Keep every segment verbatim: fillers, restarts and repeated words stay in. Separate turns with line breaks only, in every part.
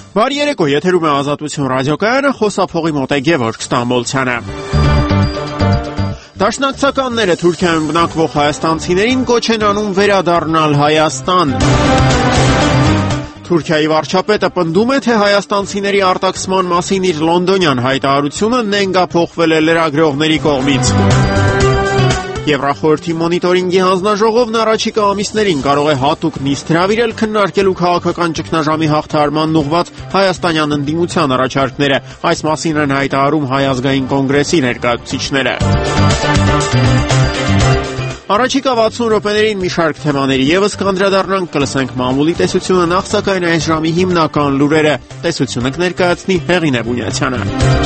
Բարի երեկո, եթերում է Ազատություն ռադիոկայանը, խոսափողի մոտ է Գևորգ Ստամբոլցյանը։ Դաշնակցականները Թուրքիայում բնակվող հայաստանցիներին կոչ են անում վերադառնալ Հայաստան։ Թուրքիայի վարչապետը պնդում է, թե հայաստանցիների արտաքսման մասին իր լոնդոնյան հայտարարությունը նենգափոխվել է լրագրողների կողմից։ Եվրախորհրդի մոնիտորինգի հանձնաժողովն առաջիկա ամիսներին կարող է հատուկ նիստ հրավիրել քննարկելու քաղաքական ճգնաժամի հաղթահարման ուղղված հայաստանյան ընդդիմության առաջարկները։ Այս մասին են հայտարարում Հայ ազգային կոնգրեսի ներկայացուցիչները։ Առաջիկա վաթսուն րոպեներին մի շարք թեմաների եւս կանդրադառնանք, կլսենք մամուլի տեսությունը, նախ սակայն այս ժամի հիմնական լուրերը։ Տեսությունը կներկայացնի Հեղինե Բունյացյանը։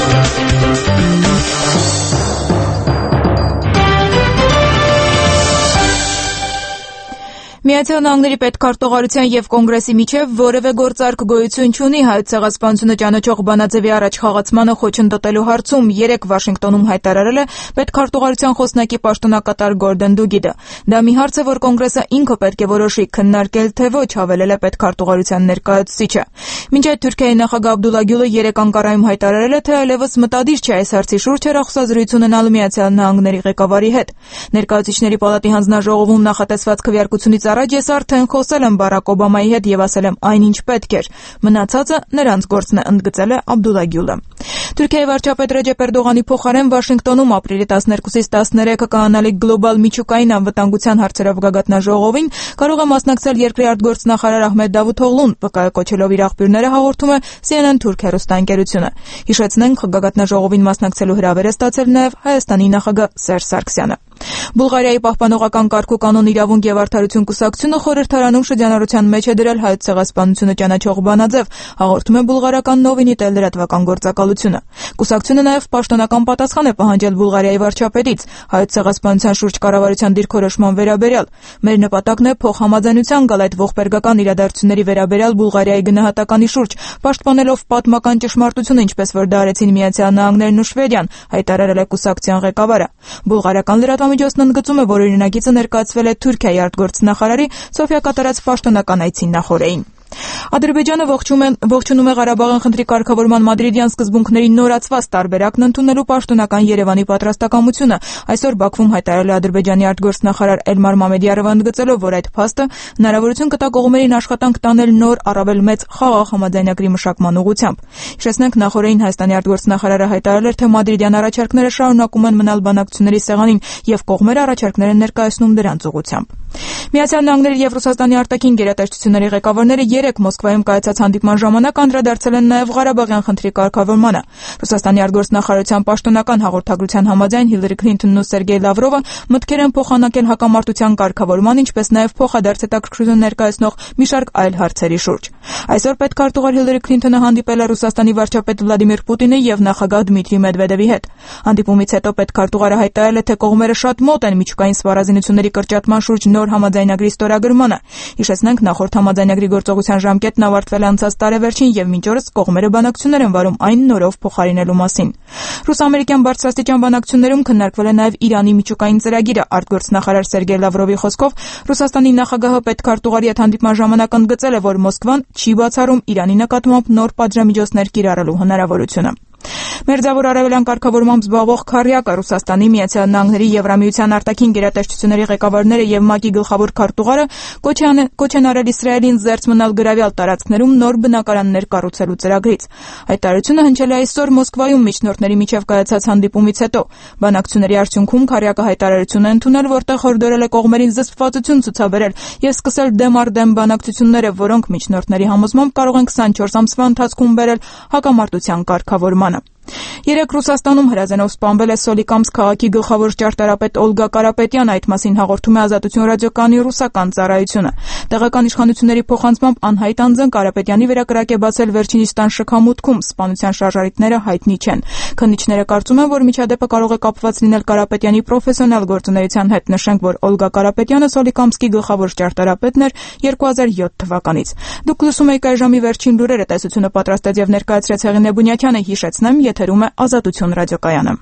Միացյալ Նահանգների պետքարտուղարության եւ կոնգրեսի միջև որևէ գործարք գոյություն չունի Հայոց ցեղասպանությունը ճանաչող բանաձևի առաջ խաղացմանը խոչընդոտելու հարցում երեկ Վաշինգտոնում հայտարարել է պետքարտուղարության խոսնակի պաշտոնակատար Գորդոն Դուգիդը։ Դա մի հարց է, որ կոնգրեսը ինքը պետք է որոշի քննարկել թե ոչ, հավելել է պետքարտուղարության ներկայացուցիչը։ Մինչ այդ Թուրքիայի նախագահ Աբդուլլա Գյուլը երեկ Անկարայում հայտարարել է, թե այլևս մտադիր չէ այս հարցի շուրջ հեռախոսազրույց ունենալու Միացյալ Նահանգների ղեկավարի հետ։ Ներկայացուցիչների պալատի հանձնաժողովում նախատեսված քվեարկությունից առաջ ես արդեն խոսել եմ Բարակ Օբամայի հետ եւ ասել եմ այնինչ պետք էր։ Մնացածը նրանց գործն է, ընդգծել է Աբդուլլա Գյուլը։ Թուրքիայի վարչապետ Ռեջեփ Էրդողանի փոխարեն Վաշինգտոնում ապրիլի տասներկուսից տասներեքը կայանալի գլոբալ միջուկային անվտանգության հարցերով գագաթնաժողովին կարող է մասնակցել երկրի արտգործնախարար Ահմեդ Դավութօղլուն, վկայակոչելով իր աղբյուրները, հաղորդում է C N N Թուրք հեռուստաընկերությունը։ Հիշեցնենք, գագաթնաժողովին մասնակցելու հրավեր է ստացել նաև Հայաստանի նախագահ Սերժ Սարգսյանը։ Բուլղարիայի պահպանողական կարգ ու կանոն իրավունք եւ արդարություն կուսակցությունը խորհրդարանում շրջանառության մեջ է դրել Հայոց ցեղասպանությունը ճանաչող բանաձև, հաղորդում է բուլղարական Նովինի տել լրատվական գործակալությունը։ Կուսակցությունը նաև պաշտոնական պատասխան է պահանջել Բուլղարիայի վարչապետից Հայոց ցեղասպանության շուրջ կառավարության դիրքորոշման վերաբերյալ։ Մեր նպատակն է փոխհամաձայնության գալ այդ ողբերգական իրադարձությունների վերաբերյալ Բուլղարիայի գնահատականի շուրջ, պաշտպանելով պատմական ճշմարտությունը, ինչպես որ դա արեցին Միացյալ Նահանգներն ու Շվեդիան, հայտարարել է կուսակցության ղեկավարը։ Բուլղարական լրատվամիջոցն ընդգծում է, որ օրինագիծը ներկայացվել է Թուրքիայի արտգործնախարարի Սոֆիա կատարած պաշտոնական այցի նախօրեին։ Ադրբեջանը ողջունում է Ղարաբաղյան խնդրի կարգավորման մադրիդյան սկզբունքների նորացված տարբերակն ընդունելու պաշտոնական Երևանի պատրաստակամությունը։ Այսօր Բաքվում հայտարարել է Ադրբեջանի արտգործնախարար Էլմար Մամեդիարովը, ընդգծելով, որ այդ փաստը հնարավորություն կտա կողմերին աշխատանք տանել նոր առավել մեծ խաղաղ համաձայնագրի մշակման ուղղությամբ։ Հիշեցնենք, նախօրեին Հայաստանի արտգործնախարարը հայտարարել էր, թե մադրիդյան առաջարկները շարունակում են մնալ բանակցությունների սեղանին եւ կողմերը առաջարկներ են ներկայացնում դրանց ուղղությամբ։ Միացյալ Նահանգների եւ Ռուսաստանի արտաքին գերատեսչությունների ղեկավարները երեկ Մոսկվայում կայացած հանդիպման ժամանակ անդրադարձել են նաև Ղարաբաղյան խնդրի կարգավորմանը։ Ռուսաստանի արտգործնախարարության պաշտոնական հաղորդագրության համաձայն Հիլարի Քլինթոնն ու Սերգեյ Լավրովը մտքեր են փոխանակել հակամարտության կարգավորման, ինչպես նաև փոխադարձ հետաքրքրություն ներկայացնող մի շարք այլ հարցերի շուրջ։ Այսօր պետքարտուղար Հիլարի Քլինթոնը հանդիպել է Ռուսաստանի վարչապետ Վլադիմիր Պուտինի եւ նախագահ Դմիտրի Մեդվեդևի հետ։ Հանդիպումից հետո պետքարտուղարը հայտարարել է, թե կողմերը շատ մոտ են միջուկային սպառազինությունների կրճատման շուրջ նոր համաձայնագրի ստորագրմանը։ Հիշեցնենք, նախորդ համաձայնագրի գործողության ժամկետն ավարտվել է անցած տարեվերջին եւ մինչ օրս կողմերը բանակցություններ են վարում այն նորով փոխարինելու մասին։ Ռուս-ամերիկյան բարձրաստիճան բանակցություններում քննարկվել է նաեւ Իրանի միջուկային ծրագիրը։ Արտգործնախարար Սերգեյ Լավրովի խոսքով Ռուսաստանի նախագահը պետքարտուղարի հետ հանդիպման ժամանակ ընդգծել է, որ Մոսկվան չի բացառում Իրանի նկատմամբ նոր պատժամիջոցներ կիրառելու հնարավորությունը։ Մերձավոր արևելյան կարգավորմամբ զբաղվող քառյակը Ռուսաստանի, Միացյալ Նահանգների, Եվրամիության արտաքին գերատեսչությունների ղեկավարները եւ ՄԱԿ-ի գլխավոր քարտուղարը կոչ են արել Իսրայելին զերծ մնալ գրավյալ տարածքներում նոր բնակարաններ կառուցելու ծրագրից։ Հայտարարությունը հնչել է այսօր Մոսկվայում միջնորդների միջև կայացած հանդիպումից հետո։ Բանակցությունների արդյունքում քառյակը հայտարարություն է ընդունել, որտեղ հորդորել է կողմերին զսպվածություն ցուցաբերել եւ սկսել դեմ առ դեմ բանակցությունները, որոնք միջնորդների համոզմամբ կարող են քսանչորս ամսվա ընթացքում բերել հակամարտության կարգավորմանը։ Երեկ Ռուսաստանում հրազենով սպանվել է Սոլիկամսկ քաղաքի գլխավոր ճարտարապետ Օլգա Կարապետյանը, այդ մասին հաղորդում է Ազատություն ռադիոկայանի ռուսական ծառայությունը։ Տեղական իշխանությունների փոխանցմամբ անհայտ անձն Կարապետյանի վրա կրակ է բացել վերջինիս տան շքամուտքում, սպանության շարժարիտները հայտնի չեն։ Քննիչները կարծում են, որ միջադեպը կարող է կապված լինել Կարապետյանի պրոֆեսիոնալ գործունեության հետ։ Նշենք, որ Օլգա Կարապետյանը Սոլիկամսկի գլխավոր ճարտարապետն էր երկու հազար յոթ թվականից։ Դուք լսում եք այժմի վերջին լուրերը, տեսությունը պատրաստեց եւ ներկայացրեց Հեղինե Բունյացյանը։ Հիշեցնեմ, եթերում է Ազատություն ռադիոկայանը։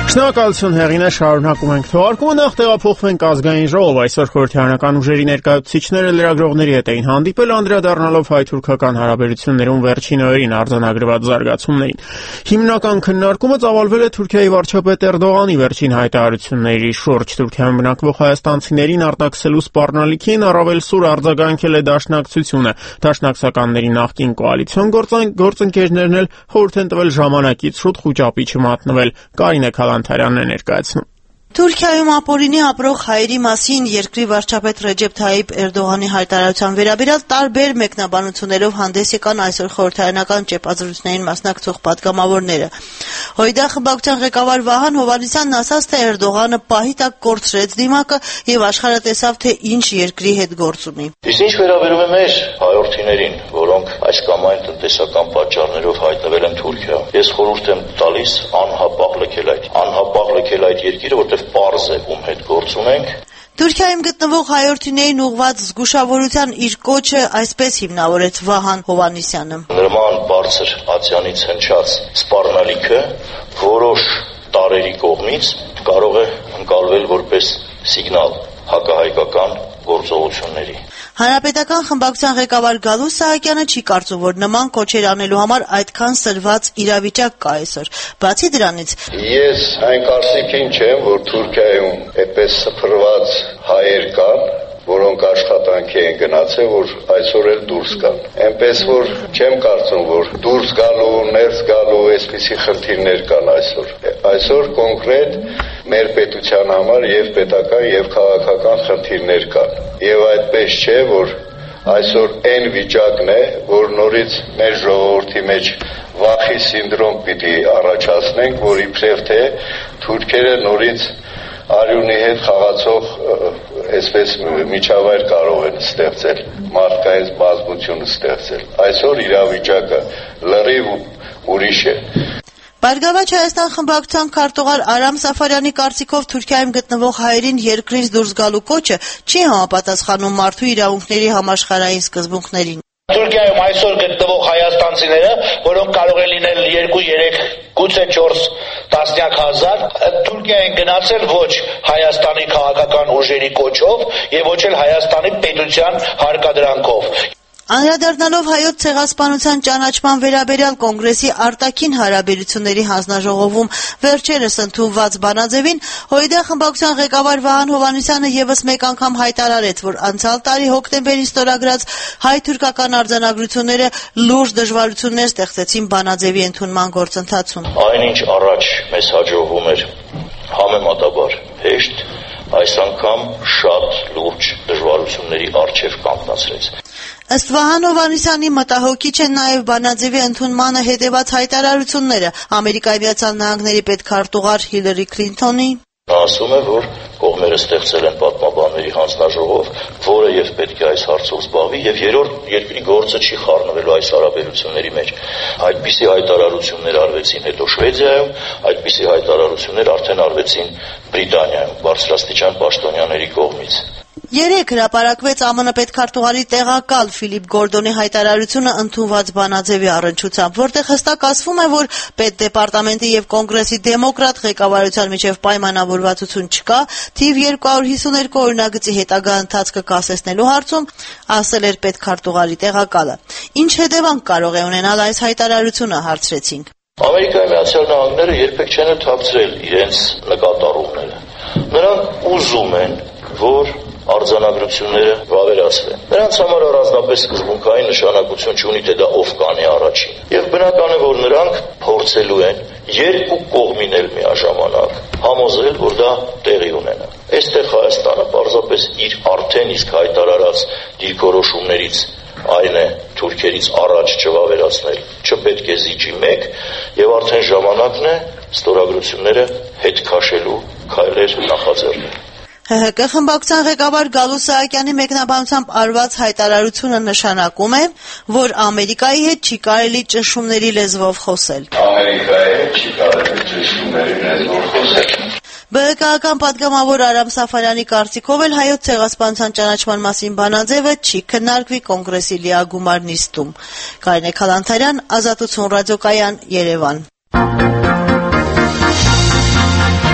Շնորհակալություն հեղինե, շարունակում ենք թողարկումը, նախ տեղափոխվենք ազգային ժողով։ Այսօր խորհրդարանական ուժերի ներկայացուցիչները լրագրողների հետ էին հանդիպել, անդրադառնալով հայ-թուրքական հարաբերություններում վերջին օրերին արձանագրված զարգացումներին։ Հիմնական քննարկումը ծավալվել է Թուրքիայի վարչապետ Էրդողանի վերջին հայտարարությունների շուրջ։ Թուրքիայում բնակվող հայաստանցիներին արտաքսելու սպառնալիքին առավել սուր արձագանքել է Դաշնակցությունը։ Դաշնակցականների նախկին կոալիցիոն գործընկերներն էլ խորհուրդ են տվել ժամանակից շուտ խուճապի չմատնվել։ Կարինե Քալանթարյանն է ներկայացնում։
Թուրքիայում ապօրինի ապրող հայերի մասին երկրի վարչապետ Ռեջեփ Թայիփ Էրդողանի հայտարարության վերաբերյալ տարբեր մեկնաբանություններով հանդես եկան այսօր խորհրդարանական ճեպազրույցներին մասնակցող պատգամավորները։ Հույդա խմբակցության ղեկավար Վահան Հովհաննիսյանն ասաց, թե Էրդողանը պահի տակ կորցրեց դիմակը եւ աշխարհը տեսավ, թե ինչ երկրի հետ գործ ունի։
Իսկ ինչ վերաբերում է մեր հայրենիներին, որոնք այս կամ այն տնտեսական պատճառներով հայտնվել են Թուրքիայում, ես խորհուրդ եմ տալիս անհապաղ լքել այդ անհապաղ լքել այդ երկիրը, որտեղ պարզ է ում հետ գործ ունենք։
Թուրքիայում գտնվող հայրենիներին ուղղված զգուշավորության իր կոչը այսպես հիմնավորեց Վահան Հովհաննիսյանը։
Նման բարձր ացյանից հնչած սպառնալիքը որոշ տարերի կողմից կարող է ընկալվել որպես սիգնալ հակահայկական գործողությունների։
Հանրապետական խմբակցության ղեկավար Գալուստ Սահակյանը չի կարծում, որ նման կոչեր անելու համար այդքան սրված իրավիճակ կա այսօր։ Բացի դրանից,
ես այն կարծիքին չեմ, որ Թուրքիայում այդպես սփռված հայեր կան, որոնք աշխատանքի են գնացել, որ այսօր էլ դուրս գան։ Այնպես որ չեմ կարծում, որ դուրս գալու, ներս գալու այսպիսի խնդիրներ կան այսօր։ Այսօր կոնկրետ մեր պետության համար եւ պետական եւ քաղաքական խնդիրներ կան։ Եվ այդպես չէ, որ այսօր այն վիճակն է, որ նորից մեր ժողովրդի մեջ վախի սինդրոմ պիտի առաջացնենք, որ իբրև թե թուրքերը նորից արյունի հետ խաղացող այսպես միջավայր կարող են ստեղծել, մարդկային բազմություն ստեղծել։ Այսօր իրավիճակը լրիվ ուրիշ է։
Բարգավաճ Հայաստան խմբակցության քարտուղար Արամ Սաֆարյանի կարծիքով Թուրքիայում գտնվող հայերին երկրից դուրս գալու կոչը չի համապատասխանում մարդու իրավունքների համաշխարհային սկզբունքներին։
Թուրքիայում այսօր գտնվող հայաստանցիները, որոնք կարող են լինել երկու, երեք, գուցե չորս տասնյակ հազար, Թուրքիա են գնացել ոչ Հայաստանի քաղաքական ուժերի կոչով եւ ոչ էլ Հայաստանի պետության հարկադրանքով։
Անդրադառնալով հայոց ցեղասպանության ճանաչման վերաբերյալ կոնգրեսի արտաքին հարաբերությունների հանձնաժողովում վերջերս ընդունված բանաձևին, Հույդա խմբակցության ղեկավար Վահան Հովհաննիսյանը եւս մեկ անգամ հայտարարեց, որ անցյալ տարի հոկտեմբերին ստորագրած հայ-թուրքական արձանագրությունները լուրջ դժվարություններ ստեղծեցին բանաձևի ընդունման գործընթացում։
Այնինչ առաջ մեզ հաջողվում էր համեմատաբար հեշտ, այս անգամ շատ լուրջ դժվարությունների առջև կանգնացրեց։
Ըստ Վահան Հովհաննիսյանի մտահոգիչ են նաև բանաձևի ընդունմանը հետևած հայտարարությունները Ամերիկայի Միացյալ Նահանգների պետքարտուղար Հիլարի Քլինթոնի։
Նա ասում է, որ կողմերը ստեղծել են պատմաբանների հանձնաժողով, որը եւ պետք է այս հարցով զբաղվի եւ երրորդ երկրի գործը չի խառնվելու այս հարաբերությունների մեջ։ Այդպիսի հայտարարություններ արվեցին հետո Շվեդիայում, այդպիսի հայտարարություններ արդեն արվեցին Բրիտանիայում բարձրաստիճան պաշտոնյաների կողմից։
Երեք հրապարակվեց ԱՄՆ պետքարտուղարի տեղակալ Ֆիլիպ Գորդոնի հայտարարությունը ընդունված բանաձևի առնչությամբ, որտեղ հստակ ասվում է, որ պետդեպարտամենտի եւ կոնգրեսի դեմոկրատ ղեկավարության միջև պայմանավորվածություն չկա, թիվ երկու հարյուր հիսուներկու օրինագծի հետագա ընթացքը կասեցնելու հարցում, ասել էր պետքարտուղարի տեղակալը։ Ինչ հետևանք կարող է ունենալ այս հայտարարությունը, հարցրեցինք։
Ամերիկայի Միացյալ Նահանգները երբեք չեն թափցրել իրենց նկատառումները։ Նրանք ուզում են, որ արձանագրությունները վավերացվեն։ Նրանց համար առանձնապես սկզբունքային նշանակություն չունի, թե դա ով կանի առաջին։ Եվ բնական է, որ նրանք փորձելու են երկու կողմին էլ միաժամանակ համոզել, որ դա տեղի ունենա։ Այստեղ Հայաստանը պարզապես իր արդեն իսկ հայտարարած դիրքորոշումներից այն է թուրքերից առաջ չվավերացնել, չպետք է զիջի մեկ, եւ արդեն ժամանակն է ստորագրությունները հետ քաշելու քայլեր նախաձեռնել։
Հ Հ Կ խմբակցության ղեկավար Գալուստ Սահակյանի մեկնաբանությամբ արված հայտարարությունը նշանակում է, որ Ամերիկայի հետ չի կարելի ճնշումների լեզվով խոսել։
Ամերիկայի հետ չի կարելի ճնշումների լեզվով խոսել։
Բ Հ Կ-ական պատգամավոր Արամ Սաֆարյանի կարծիքով էլ հայոց ցեղասպանության ճանաչման մասին բանաձևը չի քննարկվի կոնգրեսի լիագումար նիստում։ Կարինե Քալանթարյան, Ազատություն ռադիոկայան, Երևան։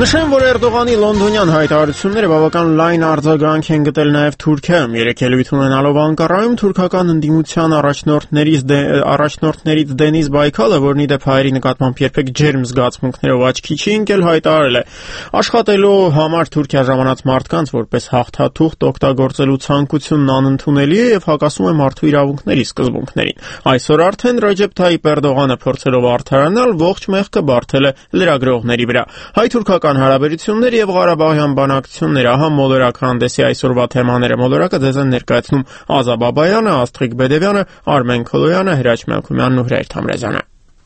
Նշեմ, որ Էրդողանի լոնդոնյան հայտարարությունները բավական լայն արձագանք են գտել նաև Թուրքիայում։ Երեկ ելույթ ունենալով Անկարայում թուրքական ընդդիմության առաջնորդներից դե, առաջնորդներից Դենիզ Բայքալը, որն ի դեպ հայերի նկատմամբ երբեք ջերմ զգացմունքներով աչքի չի ընկել, հայտարարել է. աշխատելու համար Թուրքիա ժամանած մարդկանց որպես հաղթաթուղթ օգտագործելու ցանկությունն անընդունելի է եւ հակասում է մարդու իրավունքների սկզբունքներին։ Այսօր արդեն Ռեջեփ Թայիպ Էրդողանը փորձելով արդարանալ ողջ մեղքը բարթել է լրագրողների վրա։ Հայ-թուրքական հարաբերություններ եւ Ղարաբաղյան բանակցություններ, ահա մոլորակ հանդեսի այսօրվա թեմաները։ Մոլորակը ձեզ են ներկայացնում Ազա Բաբայանը, Աստղիկ Բեդևյանը, Արմեն Քոլոյանը, Հրաչ Մելքումյանն ու Հրայր Թամրազյանը։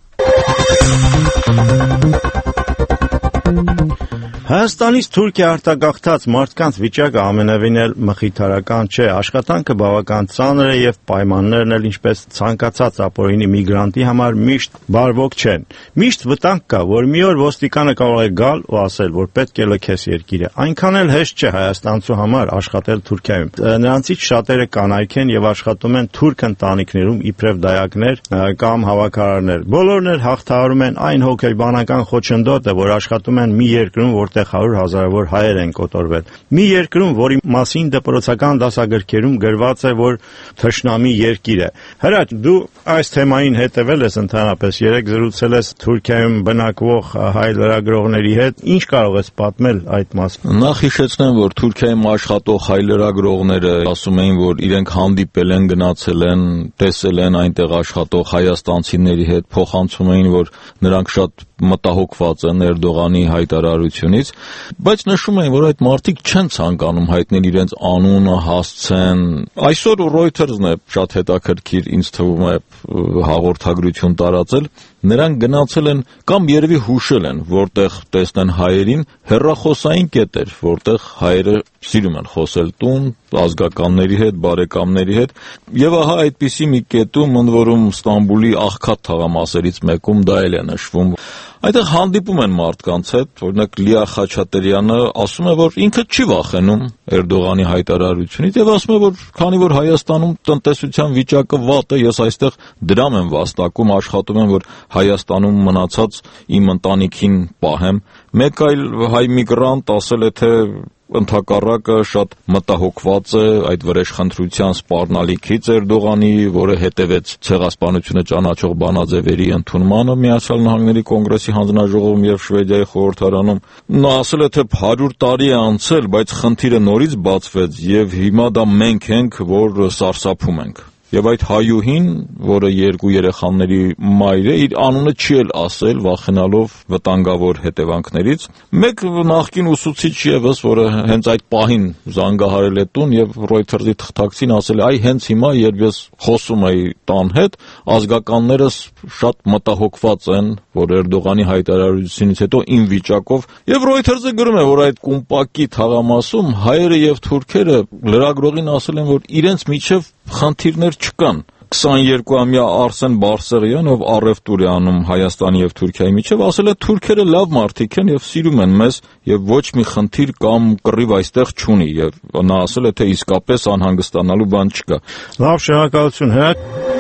Հայաստանից Թուրքիա արտագաղթած մարդկանց վիճակը ամենևին էլ մխիթարական չէ, աշխատանքը բավական ծանր է եւ պայմաններն էլ ինչպես ցանկացած ապօրինի միգրանտի համար միշտ բարվոք չեն։ Միշտ վտանգ կա, որ մի օր ոստիկանը կարող է գալ ու ասել, որ պետք է լքես երկիրը։ Այնքան էլ հեշտ չէ հայաստանցու համար աշխատել Թուրքիայում։ Նրանցից շատերը կանայք են եւ աշխատում են թուրք ընտանիքներում իբրև դայակներ կամ հավաքարարներ։ Բոլորն էլ հաղթահարում են այն հոգեբանական խոչընդոտը, որ աշխատում են մի երկրում, որ հարյուր հազարավոր հայեր են կոտորվել։ Մի երկրում, որի մասին դպրոցական դասագրքերում գրված է, որ թշնամի երկիր է։ Հրաչ, դու այս թեմային հետևել ես ընդհանրապես, երեք զրուցել ես Թուրքիայում բնակվող հայ լրագրողների հետ, ինչ կարող ես պատմել այդ մասին։
Նախ հիշեցնեմ, որ Թուրքիայում աշխատող հայ լրագրողները ասում էին, որ իրենք հանդիպել են, գնացել են, տեսել են այնտեղ աշխատող հայաստանցիների հետ, փոխանցում էին, որ նրանք շատ մտահոգված են Էրդողանի հայտարարությունից, բայց նշում են, որ այդ մարդիկ չեն ցանկանում հայտնել իրենց անունը, հասցեն։ Այսօր Reuters-ն է շատ հետաքրքիր, ինձ թվում է, հաղորդագրություն տարածել։ Նրանք գնացել են կամ երևի հուշել են, որտեղ տեսնեն հայերին, հեռախոսային կետեր, որտեղ հայերը սիրում են խոսել տուն, ազգականների հետ, բարեկամների հետ, եւ ահա այդպիսի մի կետում, ընդ որում Ստամբուլի աղքատ թաղամասերից մեկում դա էլ է նշվում։ Այդտեղ հանդիպում են մարդկանց հետ, օրինակ Լիա Խաչատրյանը ասում է, որ ինքը չի վախենում Էրդողանի հայտարարությունից եւ ասում է, որ քանի որ Հայաստանում տնտեսության վիճակը վատ է, ես այստեղ դրամ եմ վաստակում, աշխատում եմ, որ Հայաստանում մնացած իմ ընտանիքին պահեմ։ Մեկ այլ հայ միգրանտ ասել է, թե ընդհակառակը շատ մտահոգված է այդ վրեժխնդրության սպառնալիքից Էրդողանի, որը հետևեց ցեղասպանությունը ճանաչող բանաձևերի ընդունմանը Միացյալ Նահանգների կոնգրեսի հանձնաժողովում եւ Շվեդիայի խորհրդարանում։ Նա ասել է, թե հարյուր տարի է անցել, բայց խնդիրը նորից բացվեց եւ հիմա դա մենք ենք, որ սարսափում ենք։ Եվ այդ հայուհին, որը երկու երեխաների մայր է, իր անունը չի էլ ասել, վախենալով վտանգավոր հետևանքներից։ Մեկ նախկին ուսուցիչ եւս, որը հենց այդ պահին զանգահարել է տուն եւ Reuters-ի թղթակցին ասել է, այ հենց հիմա, երբ ես խոսում էի տան հետ, ազգականներս շատ մտահոգված են, որ Էրդողանի հայտարարությունից հետո իմ վիճակով, եւ Reuters-ը գրում է, որ այդ կումպակի թաղամասում հայերը եւ թուրքերը լրագրողին ասել են, որ իրենց միջև խնդիրներ չկան։ քսաներկուամյա Արսեն Բարսեղյան, ով առևտուր է անում Հայաստանի եւ Թուրքիայի միջև, ասել է թուրքերը լավ մարդիկ են եւ սիրում են մեզ եւ ոչ մի խնդիր կամ կռիվ այստեղ չունի եւ նա ասել է, թե իսկապես անհանգստանալու բան չկա։
Լավ, շնորհակալություն, հա։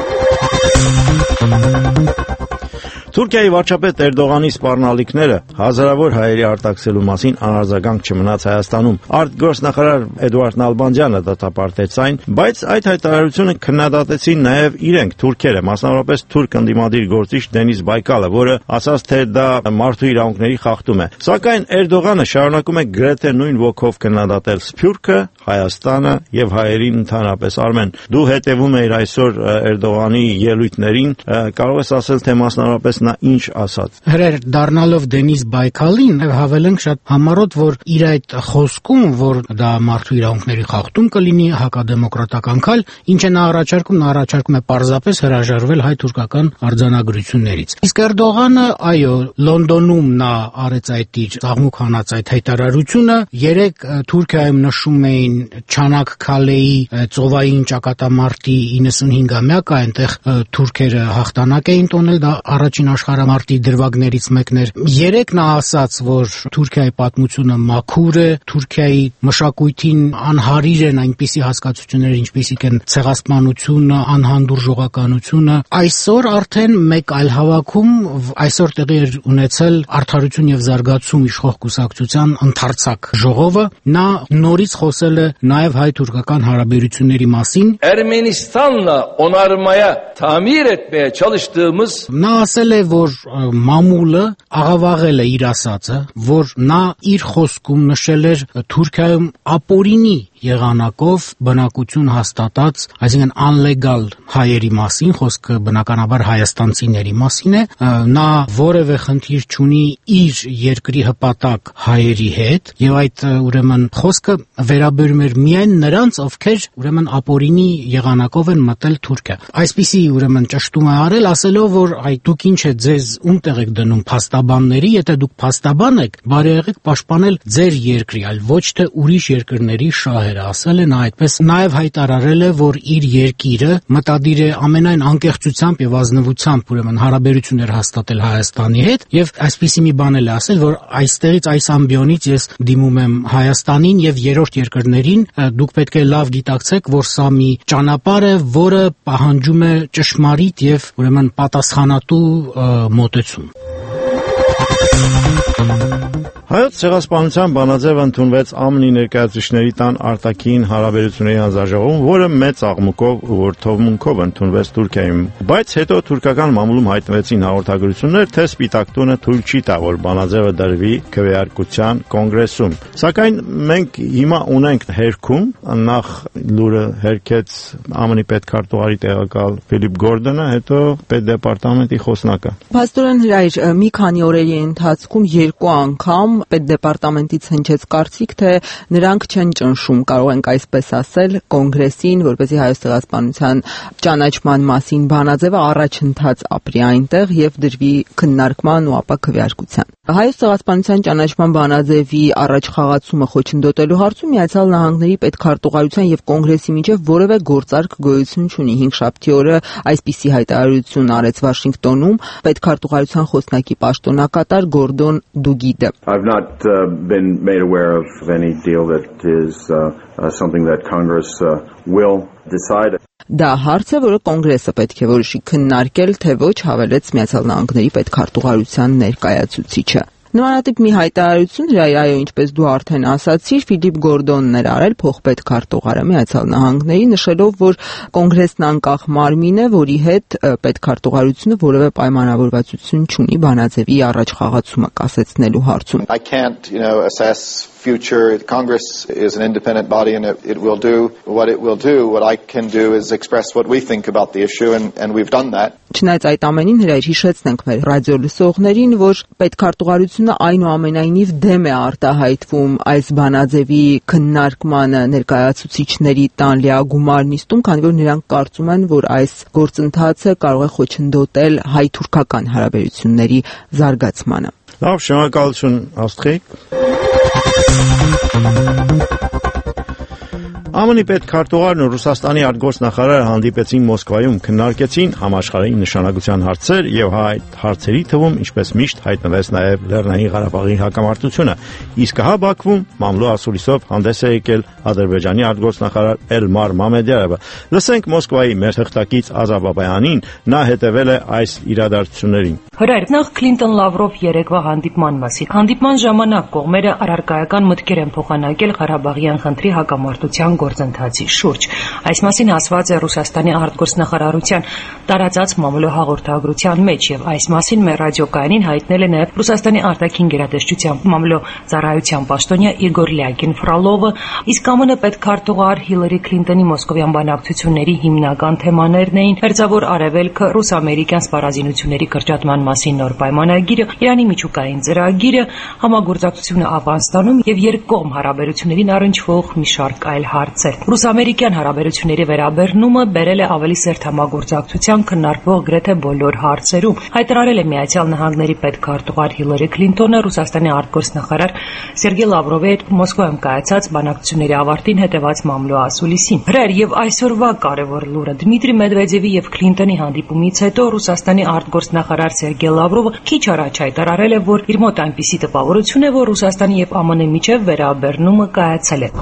Թուրքիայի վարչապետ Էրդողանի սպառնալիքները հազարավոր հայերի արտաքսելու մասին անարձագանք չմնաց Հայաստանում։ Արտգործնախարար Էդուարդ Նալբանդյանը դատապարտեց այն, բայց այդ հայտարարությունը քննադատեցին նաև իրենք թուրքերը, մասնավորապես թուրք ընդդիմադիր գործիչ Դենիզ Բայկալը, որը ասաց, թե դա մարդու իրավունքների խախտում է։ Սակայն Էրդողանը շարունակում է գրեթե նույն ոգով քննադատել Սփյուռքը, Հայաստանը եւ հայերին ընդհանրապես։ Արմեն, դու հետևում ես այսօր Էրդողանի ելույթներին, կարող ես ասել, թե մասնավորապես նա ինչ ասաց։
Հրեր դառնալով Դենիզ Բայկալին հավելենք շատ համառոտ, որ իր այդ խոսքում, որ դա մարդու իրավունքների խախտում կլինի, հակադեմոկրատական քայլ, ինչ է նա առաջարկում, նա առաջարկում է պարզապես հրաժարվել հայ-թուրքական արձանագրություններից։ Իսկ Էրդողանը, այո, Լոնդոնում նա արեց այդ իր ծաղմուկ հանած այդ հայտարարությունը, երեք Թուրքիայում նշում էին Չանակ Քալեի ծովային ճակատամարտի իննսունհինգամյակը, այնտեղ թուրքերը հաղթանակ էին տոնել, դա առաջին աշխարհամարտի դրվագներից մեկն էր։ Երեք նա ասաց, որ Թուրքիայի պատմությունը մաքուր է, Թուրքիայի մշակույթին անհարիր են այնպիսի հասկացություններ, ինչպիսիք են ցեղասպանությունը, անհանդուրժողականությունը։ Այսօր արդեն մեկ այլ հավաքում այսօր տեղի էր ունեցել Արդարություն եւ զարգացում իշխող կուսակցության ընդարձակ ժողովը, նա նորից խոսել է նաեւ հայ-թուրքական հարաբերությունների մասին։
Ermenistanla onarmaya, tamir etmeye çalıştığımız
Նա ասել է, որ մամուլը աղավաղել է իր ասածը, որ նա իր խոսքում նշել էր Թուրքիայում ապօրինի եղանակով բնակություն հաստատած, այսինքն անլեգալ հայերի մասին, խոսքը բնականաբար հայաստանցիների մասին է, նա որևէ խնդիր չունի իր երկրի հպատակ հայերի հետ, եւ այդ ուրեմն խոսքը վերաբերում էր միայն նրանց, ովքեր ուրեմն ապօրինի եղանակով են մտել Թուրքիա։ Այսպիսի ուրեմն ճշտում է արել, ասելով, որ այ դուք ինչ է ձեզ ումտեղ եք դնում փաստաբանների, եթե դուք փաստաբան եք, բարի եղեք պաշտպանել ձեր երկրի, այլ ոչ թե ուրիշ երկրների շահերը, ասել է նա այդպես։ Նաև հայտարարել է, որ իր երկիրը մտադիր է ամենայն անկեղծությամբ եւ ազնվությամբ ուրեմն հարաբերություններ հաստատել Հայաստանի հետ, եւ այսպիսի մի բան էլ է ասել, որ այստեղից այս ամբիոնից ես դիմում եմ Հայաստանին եւ երրորդ երկրներին, դուք պետք է լավ գիտակցեք, որ սա մի ճանապարհ է, որը պահանջում է ճշմարիտ եւ ուրեմն պատասխանատու մոտեցում։
Հայոց ցեղասպանության բանաձևը ընդունվեց ԱՄՆ-ի ներկայացուցիչների տան արտաքին հարաբերությունների հանձնաժողովում, որը մեծ աղմուկով ու որդովմունքով ընդունվեց Թուրքիայում, բայց հետո թուրքական մամուլում հայտնվեցին հաղորդագրություններ, թե Սպիտակ տունը թույլ չի տա, որ բանաձևը դրվի քվեարկության կոնգրեսում։ Սակայն մենք հիմա ունենք հերքում, նախ լուրը հերքեց ԱՄՆ-ի պետքարտուղարի տեղակալ Ֆիլիպ Գորդոնը, հետո պետդեպարտամենտի խոսնակը։
Պաստորեն Հրայր, մի քանի օրերի ընթացքում երկու անգամ պետդեպարտամենտից հնչեց կարծիք, թե նրանք չեն ճնշում, կարող ենք այսպես ասել, կոնգրեսին, որպեսզի հայոց ցեղասպանության ճանաչման մասին բանաձևը առաջընթաց ապրի այնտեղ եւ դրվի քննարկման ու ապա քվեարկության։ Հայոց ցեղասպանության ճանաչման բանաձևի առաջխաղացումը խոչընդոտելու հարցում Միացյալ Նահանգների պետքարտուղարության եւ կոնգրեսի միջև որևէ գործարք գոյություն չունի։ Հինգշաբթի օրը այսպիսի հայտարարություն արեց Վաշինգտոնում պետքարտուղարության խոսնակի պաշտոնակատար Գորդոն Դուգիդը։
I've not uh, been made aware of any deal that is uh, uh, something that Congress uh, will decide.
Դա հարց է, որը կոնգրեսը պետք է որոշի քննարկել, թե ոչ, հավելեց Միացյալ Նահանգների պետքարտուղարության ներկայացուցիչը։ Նմանատիպ մի հայտարարություն Հրայր, ինչպես դու արդեն ասացիր, Ֆիլիպ Գորդոնն էր արել, փոխպետքարտուղարը Միացյալ Նահանգների, նշելով, որ կոնգրեսն անկախ մարմին է, որի հետ պետքարտուղարությունը որևէ պայմանավորվածություն չունի բանաձևի առաջխաղացումը կասեցնելու հարցում։
I can't, you know, assess future. Congress is an independent body and it, it will do what it will do. What I can do is express what we think about the issue and, and we've done that.
Չնայած այդ ամենին Հրայր հիշեցնենք մեր ռադիոլսողներին, որ պետքարտուղարությունը այնուամենայնիվ դեմ է արտահայտվում այս բանաձևի քննարկմանը ներկայացուցիչների տան լիագումար նիստում, քանի որ նրանք կարծում են, որ այս գործընթացը կարող է խոչընդոտել հայ-թուրքական հարաբերությունների զարգացմանը։
Լավ, շնորհակալություն Աստղիկ։ ԱՄՆ-ի պետքարտուղարն ու Ռուսաստանի արտգործնախարարը հանդիպեցին Մոսկվայում, քննարկեցին համաշխարհային նշանակության հարցեր եւ այդ հարցերի թվում, ինչպես միշտ, հայտնվեց նաեւ Լեռնային Ղարաբաղի հակամարտությունը։ Իսկ հա Բաքվում մամլո ասուլիսով հանդես է եկել Ադրբեջանի արտգործնախարար Էլմար Մամեդյարովը։ Լսենք Մոսկվայի մեր թղթակից Ազա Բաբայանին, նա հետևել է այս իրադարձություններին։
Հրայր, նախ Քլինտոն-Լավրով երեկվա հանդիպման մասին։ Հանդիպման ժամանակ կողմերը առարկայական մտքեր են փոխանակել Ղարաբաղյան խնդրի հակամարտության գործընթացի շուրջ։ Այս մասին ասված է Ռուսաստանի արտգործնախարարության տարածած մամուլո հաղորդագրության մեջ եւ այս մասին մեր ռադիոկայանին հայտնել է նաեւ Ռուսաստանի արտաքին գերատեսչության մամուլո ծառայության պաշտոնյա Իգոր Լյագին-Ֆրալովը, իսկ ԱՄՆ պետքարտուղար Հիլարի Քլինտոնի մոսկովյան բանակցությունների հիմնական թեմաներն էին Մերձավոր Արևելքը, ռուս-ամերիկյան սպառազինությունների կրճատման մասին նոր պայմանագիրը, Իրանի միջուկային ծրագիրը, համագործակցությունը Աֆղանստանում եւ երկկողմ հարաբերություններին առնչվող մի շարք այլ հարցեր։ հարցեր։ Ռուս-ամերիկյան հարաբերությունների վերաբերնումը բերել է ավելի սերտ համագործակցության քննարկվող գրեթե բոլոր հարցերում, հայտարարել է Միացյալ Նահանգների պետքարտուղար Հիլարի Քլինտոնը Ռուսաստանի արտգործնախարար Սերգեյ Լավրովի հետ Մոսկվայում կայացած բանակցությունների ավարտին հետևած մամլո ասուլիսին։ Հրեր եւ այսօրվա կարևոր լուրը Դմիտրի Մեդվեդևի եւ Քլինտոնի հանդիպումից հետո Ռուսաստանի արտգործնախարար Սերգեյ Լավրովը քիչ առաջ հայտարարել է, որ իր մոտ այնպիսի տպավորություն է, որ Ռուսաստանի եւ ԱՄՆ-ի միջև վերաբերնումը կայացել է։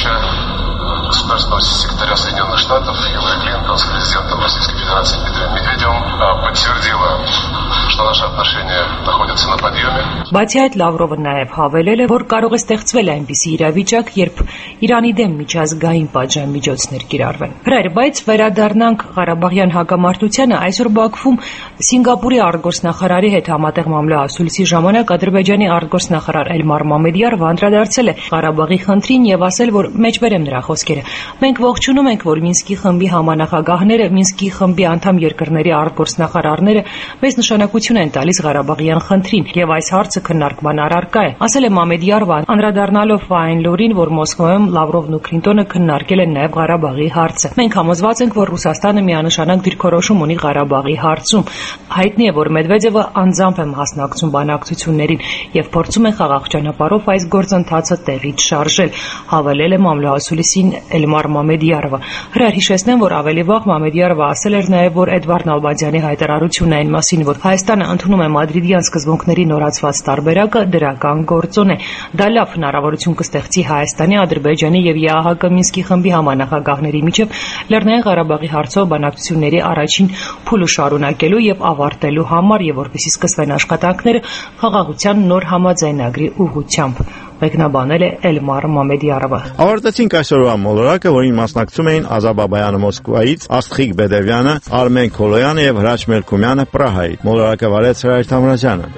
Государственного секретаря Соединенных Штатов Хиллари Клинтон с президентом Российской Федерации Дмитрием Медведевым подтвердила, что наши отношения находятся на подъеме.
Բացի այդ Լավրովը նաև հավելել է, որ կարող է ստեղծվել այնպիսի իրավիճակ, երբ Իրանի դեմ միջազգային պատժամիջոցներ կիրառվեն։ Հրեր, բայց վերադառնանք Ղարաբաղյան հակամարտությանը, այսօր Բաքվում Սինգապուրի արտգործնախարարի հետ համատեղ մամլո ասուլիսի ժամանակ Ադրբեջանի արտգործնախարար Էլմար Մամեդիարովը անդրադարձել է Ղարաբաղի խնդրին եւ ասել, որ մեջբերեմ նրա խոսքերը։ Մենք ողջունում ենք, որ Մինսկի խմբի համանախագահները, Մինսկի խմբի անդամ երկրների արտգործնախարարները մեծ նշանակություն են տալիս Ղարաբաղյան խնդրին եւ այս հարցը քննարկման առարկա է, ասել է Մամեդիարովը, անդրադառնալով այն լուրին, որ Մոսկվայում Լավրովն ու Քլինտոնը քննարկել են նաեւ Ղարաբաղի հարցը։ Մենք համոզված ենք, որ Ռուսաստանը միանշանակ դիրքորոշում ունի Ղարաբաղի հարցում։ Հայտնի է, որ Մեդվեդևը անձամբ է մասնակցում բանակցություններին եւ փորձում է խաղաղ ճանապարհով այս գործընթացը տեղից շարժել, հավելել է մամլո ասուլիսին Էլմար Մամեդիարովը։ Հրեր հիշեցնեմ, որ ավելի վաղ Մամեդիարովը ասել էր նաեւ, որ Էդվարդ Նալբանդյանի հայտարարությունն այն մասին, որ Հայաստանը ընդունում է մադրիդյան սկզբունքների նորացված տարբերակը, դրական գործոն է։ Դա լավ հնարավորություն կստեղծի Հայաստանի, Ադրբեջանի եւ ԵԱՀԿ Մինսկի խմբի համանախագահների միջև Լեռնային Ղարաբաղի հարցով բանակցությունների առաջին փուլը շարունակելու եւ ավարտելու համար եւ որպեսզի սկսվեն աշխատանքները խաղաղության նոր համաձայնագրի ուղղությամբ։ Մեկնաբանել է Էլմար Մամեդիարովը։
Ավարտեցինք այսօրվա մոլորակը, որին մասնակցում էին Ազա Բաբայանը Մոսկվայից, Աստղիկ Բեդևյանը, Արմեն Քոլոյանը եւ Հրաչ Մելքումյանը Պրահայից։ Մոլորակը վարեց Հրայր Թամրազյանը։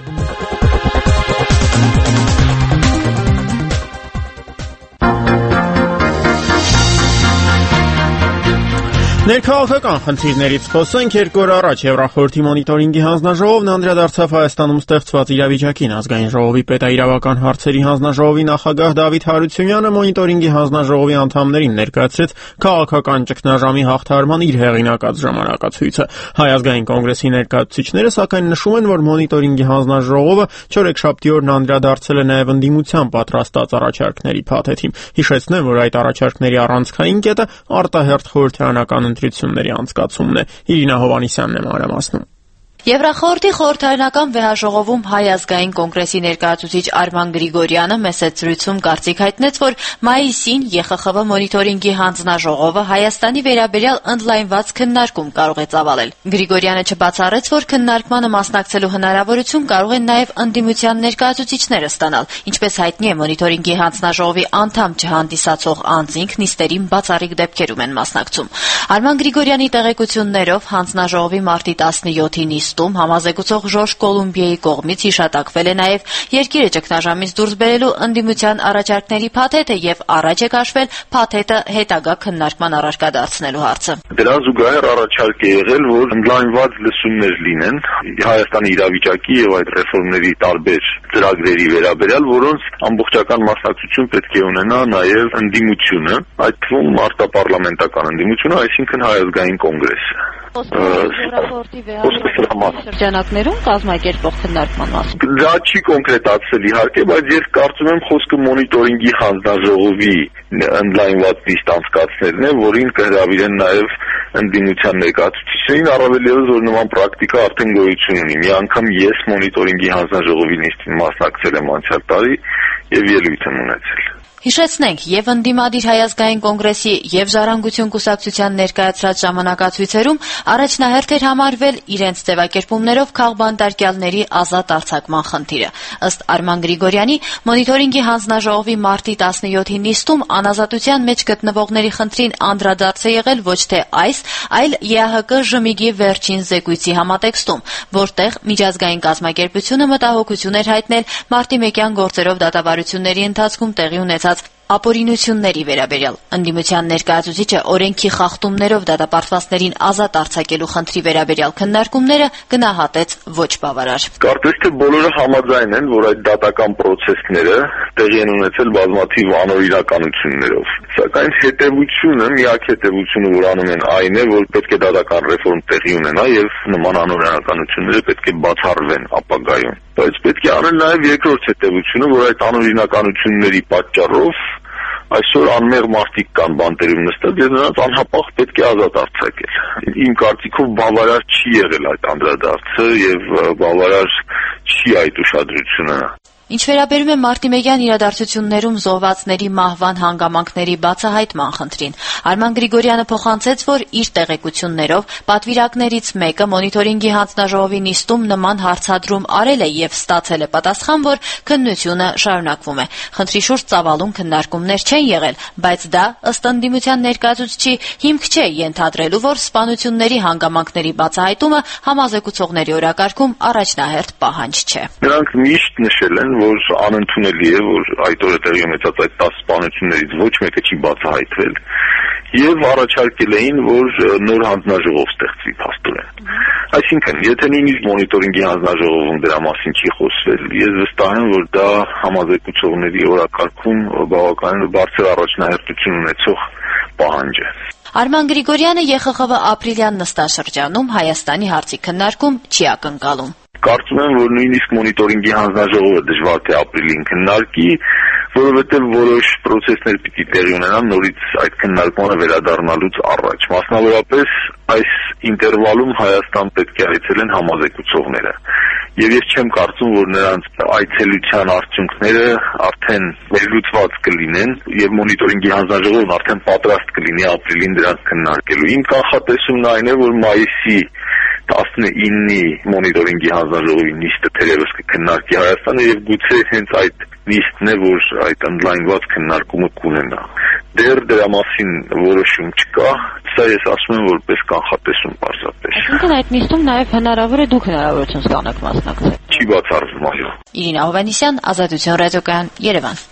Ներքաղաքական խնդիրներից խոսենք երկու օր առաջ Եվրախորհրդի մոնիտորինգի հանձնաժողովն անդրադարձավ Հայաստանում ստեղծված իրավիճակին։ Ազգային ժողովի պետաիրավական հարցերի հանձնաժողովի նախագահ Դավիթ Հարությունյանը մոնիտորինգի հանձնաժողովի անդամներին ներկայացրեց քաղաքական ճգնաժամի հաղթահարման իր հեղինակած ժամանակացույցը։ Հայ ազգային կոնգրեսի ներկայացուցիչները սակայն նշում են, որ մոնիտորինգի հանձնաժողովը չորեքշաբթի օրն անդրադարձել է նաև ընդդիմության պատրաստած առաջարկների փաթեթին։ Հիշեցնեմ, որ այդ առաջարկների առանցքային կետը արտահերթ խորհրդարանական ընտրությունների անցկացումն է։ Իրինա Հովանիսյանն է մանրամասնում։
Եվրախորհրդի խորհրդարանական վեհաժողովում Հայ ազգային կոնգրեսի ներկայացուցիչ Արման Գրիգորյանը մեծ զրույցում կարծիք հայտնեց, որ մայիսին ԵԽԽՎ մոնիտորինգի հանձնաժողովը Հայաստանի վերաբերյալ ընդլայնված քննարկում կարող է ծավալել։ Գրիգորյանը չբացառեց, որ քննարկմանը մասնակցելու հնարավորություն կարող են նաև ընդդիմության ներկայացուցիչները ստանալ, ինչպես հայտնի է մոնիտորինգի հանձնաժողովի անդամ չհանդիսացող անձինք նիստերին բացառիկ դեպքերում են մասնակցում։ Արման Գրիգորյանի տեղեկություններով հանձնաժողովի մարտի տասնյոթի նիստում համազեկուցող Ժորժ Կոլումբիայի կողմից հիշատակվել է նաև երկիրը ճգնաժամից դուրս բերելու ընդդիմության առաջարկների փաթեթը եւ առաջ է քաշվել փաթեթը հետագա քննարկման առարկա դարձնելու հարցը։
Դրան զուգահեռ առաջարկ է եղել, որ ընդլայնված լսումներ լինեն Հայաստանի իրավիճակի եւ այդ ռեֆորմների տարբեր ծրագրերի վերաբերյալ, որոնց ամբողջական մասնակցություն պետք է ունենա նաեւ ընդդիմությունը, այդ թվում մարտապարլամենտական ընդդիմությունը, այսինքն Հայ ազգային կոնգրեսը։
Շրջանակներում կազմակերպող քննարկման մասին։
Դա չի կոնկրետացել իհարկե, բայց ես կարծում եմ խոսքը մոնիտորինգի հանձնաժողովի ընդլայնված նիստ անցկացնելն է, որին կհրավիրեն նաև ընդդիմության ներկայացուցիչներին, առավել ևս որ նման պրակտիկա արդեն գոյություն ունի։ Մի անգամ ես մոնիտորինգի հանձնաժողովի նիստին մասնակցել եմ անցյալ տարի եւ ելույթ եմ ունեցել։
Հիշեցնենք, եւ ընդդիմադիր Հայ ազգային կոնգրեսի եւ Ժառանգություն կուսակցության ներկայացրած ժամանակացույցերում առաջնահերթ էր համարվել իրենց ձևակերպումներով քաղբանտարկյալների ազատ արձակման խնդիրը։ Ըստ Արման Գրիգորյանի, մոնիտորինգի հանձնաժողովի մարտի տասնյոթի նիստում անազատության մեջ գտնվողների խնդրին անդրադարձ է եղել ոչ թե այս, այլ ԵԱՀԿ ԺՄԻԳ-ի վերջին զեկույցի համատեքստում, որտեղ միջազգային կազմակերպությունը մտահոգություն էր հայտնել մարտի մեկյան գործերով դատավարությունների ընթացքում տեղի ունեցած Ապօրինությունների վերաբերյալ ընդդիմության ներկայացուցիչը օրենքի խախտումներով դատապարտվածներին ազատ արձակելու խնդրի վերաբերյալ քննարկումները գնահատեց ոչ բավարար։
Կարծես թե բոլորը համաձայն են, որ այդ դատական process-ները տեղի են ունեցել բազմաթիվ անօրինականություններով։ Սակայն հետևությունը, միակ հետևությունը, որ անում են, այն է, որ պետք է դատական ռեֆորմ տեղի ունենա եւ նման անօրինականությունները պետք է բացառվեն ապագայում։ Բայց պետք է անել նաեւ երկրորդ հետևությունը, որ այդ անօրինականությունների պատճառով այսօր անմեղ մարդիկ կան բանտերում նստած եւ նրանց անհապաղ պետք է ազատ արձակել։ Իմ կարծիքով բավարար չի եղել այդ անդրադարձը եւ բավարար չի այդ ուշադրությունը։
Ինչ վերաբերում է մարտի մեկյան իրադարձություններում զոհվածների մահվան հանգամանքների բացահայտման խնդրին, Արման Գրիգորյանը փոխանցեց, որ իր տեղեկություններով պատվիրակներից մեկը մոնիտորինգի հանձնաժողովի նիստում նման հարցադրում արել է եւ ստացել է պատասխան, որ քննությունը շարունակվում է։ Խնդրի շուրջ ծավալուն քննարկումներ չեն եղել, բայց դա ըստ ընդդիմության ներկայացուցչի հիմք չէ ենթադրելու, որ սպանությունների հանգամանքների բացահայտումը համազեկուցողների օրակարգում առաջնահերթ պահանջ չէ։
Նրանք միշտ նշել են, որ անընդունելի է, որ այդ օրը տեղի ունեցած այդ տասը սպանություններից ոչ մեկը չի բացահայտվել եւ առաջարկել էին, որ նոր հանձնաժողով ստեղծվի փաստորեն։ Այսինքն, եթե նույնիսկ մոնիտորինգի հանձնաժողովում դրա մասին չի խոսվել, ես վստահ եմ, որ դա համազեկուցողների օրակարգում բավականին բարձր առաջնահերթություն ունեցող պահանջ է։
Արման Գրիգորյանը Է Խ Խ V ապրիլյան նստաշրջանում Հայաստանի հարցի քննարկում չի ակնկալում։
Կարծում եմ, որ նույնիսկ մոնիտորինգի հանձնաժողովը դժվար թե ապրիլին քննարկի, որովհետև որոշ process-ներ պիտի տեղի ունենան նորից այդ քննարկմանը վերադառնալուց առաջ։ Մասնավորապես այս ինտերվալում Հայաստան պետք է այցելեն համազեկուցողները։ Եվ ես չեմ կարծում, որ նրանց այցելության արդյունքները արդեն վերլուծված կլինեն եւ մոնիտորինգի հանձնաժողովն արդեն պատրաստ կլինի ապրիլին դրանք քննարկելու։ Իմ կանխատեսումն այն է, որ մայիսի տասնինի մոնիտորինգի հանձնաժողովի նիստը թերևս կքննարկի Հայաստանը եւ գուցե հենց այդ նիստն է, որ այդ ընդլայնված քննարկումը կունենա։ Դեռ դրա մասին որոշում չկա, սա ես ասում եմ որպես կանխատեսում պարզապես։
Այսինքն այդ նիստում նաեւ հնարավոր է դուք հնարավորություն ստանաք մասնակցել։
Չի բացառվում, այո։
Իրինա Հովհաննիսյան, Ազատություն ռադիոկայան, Երևան։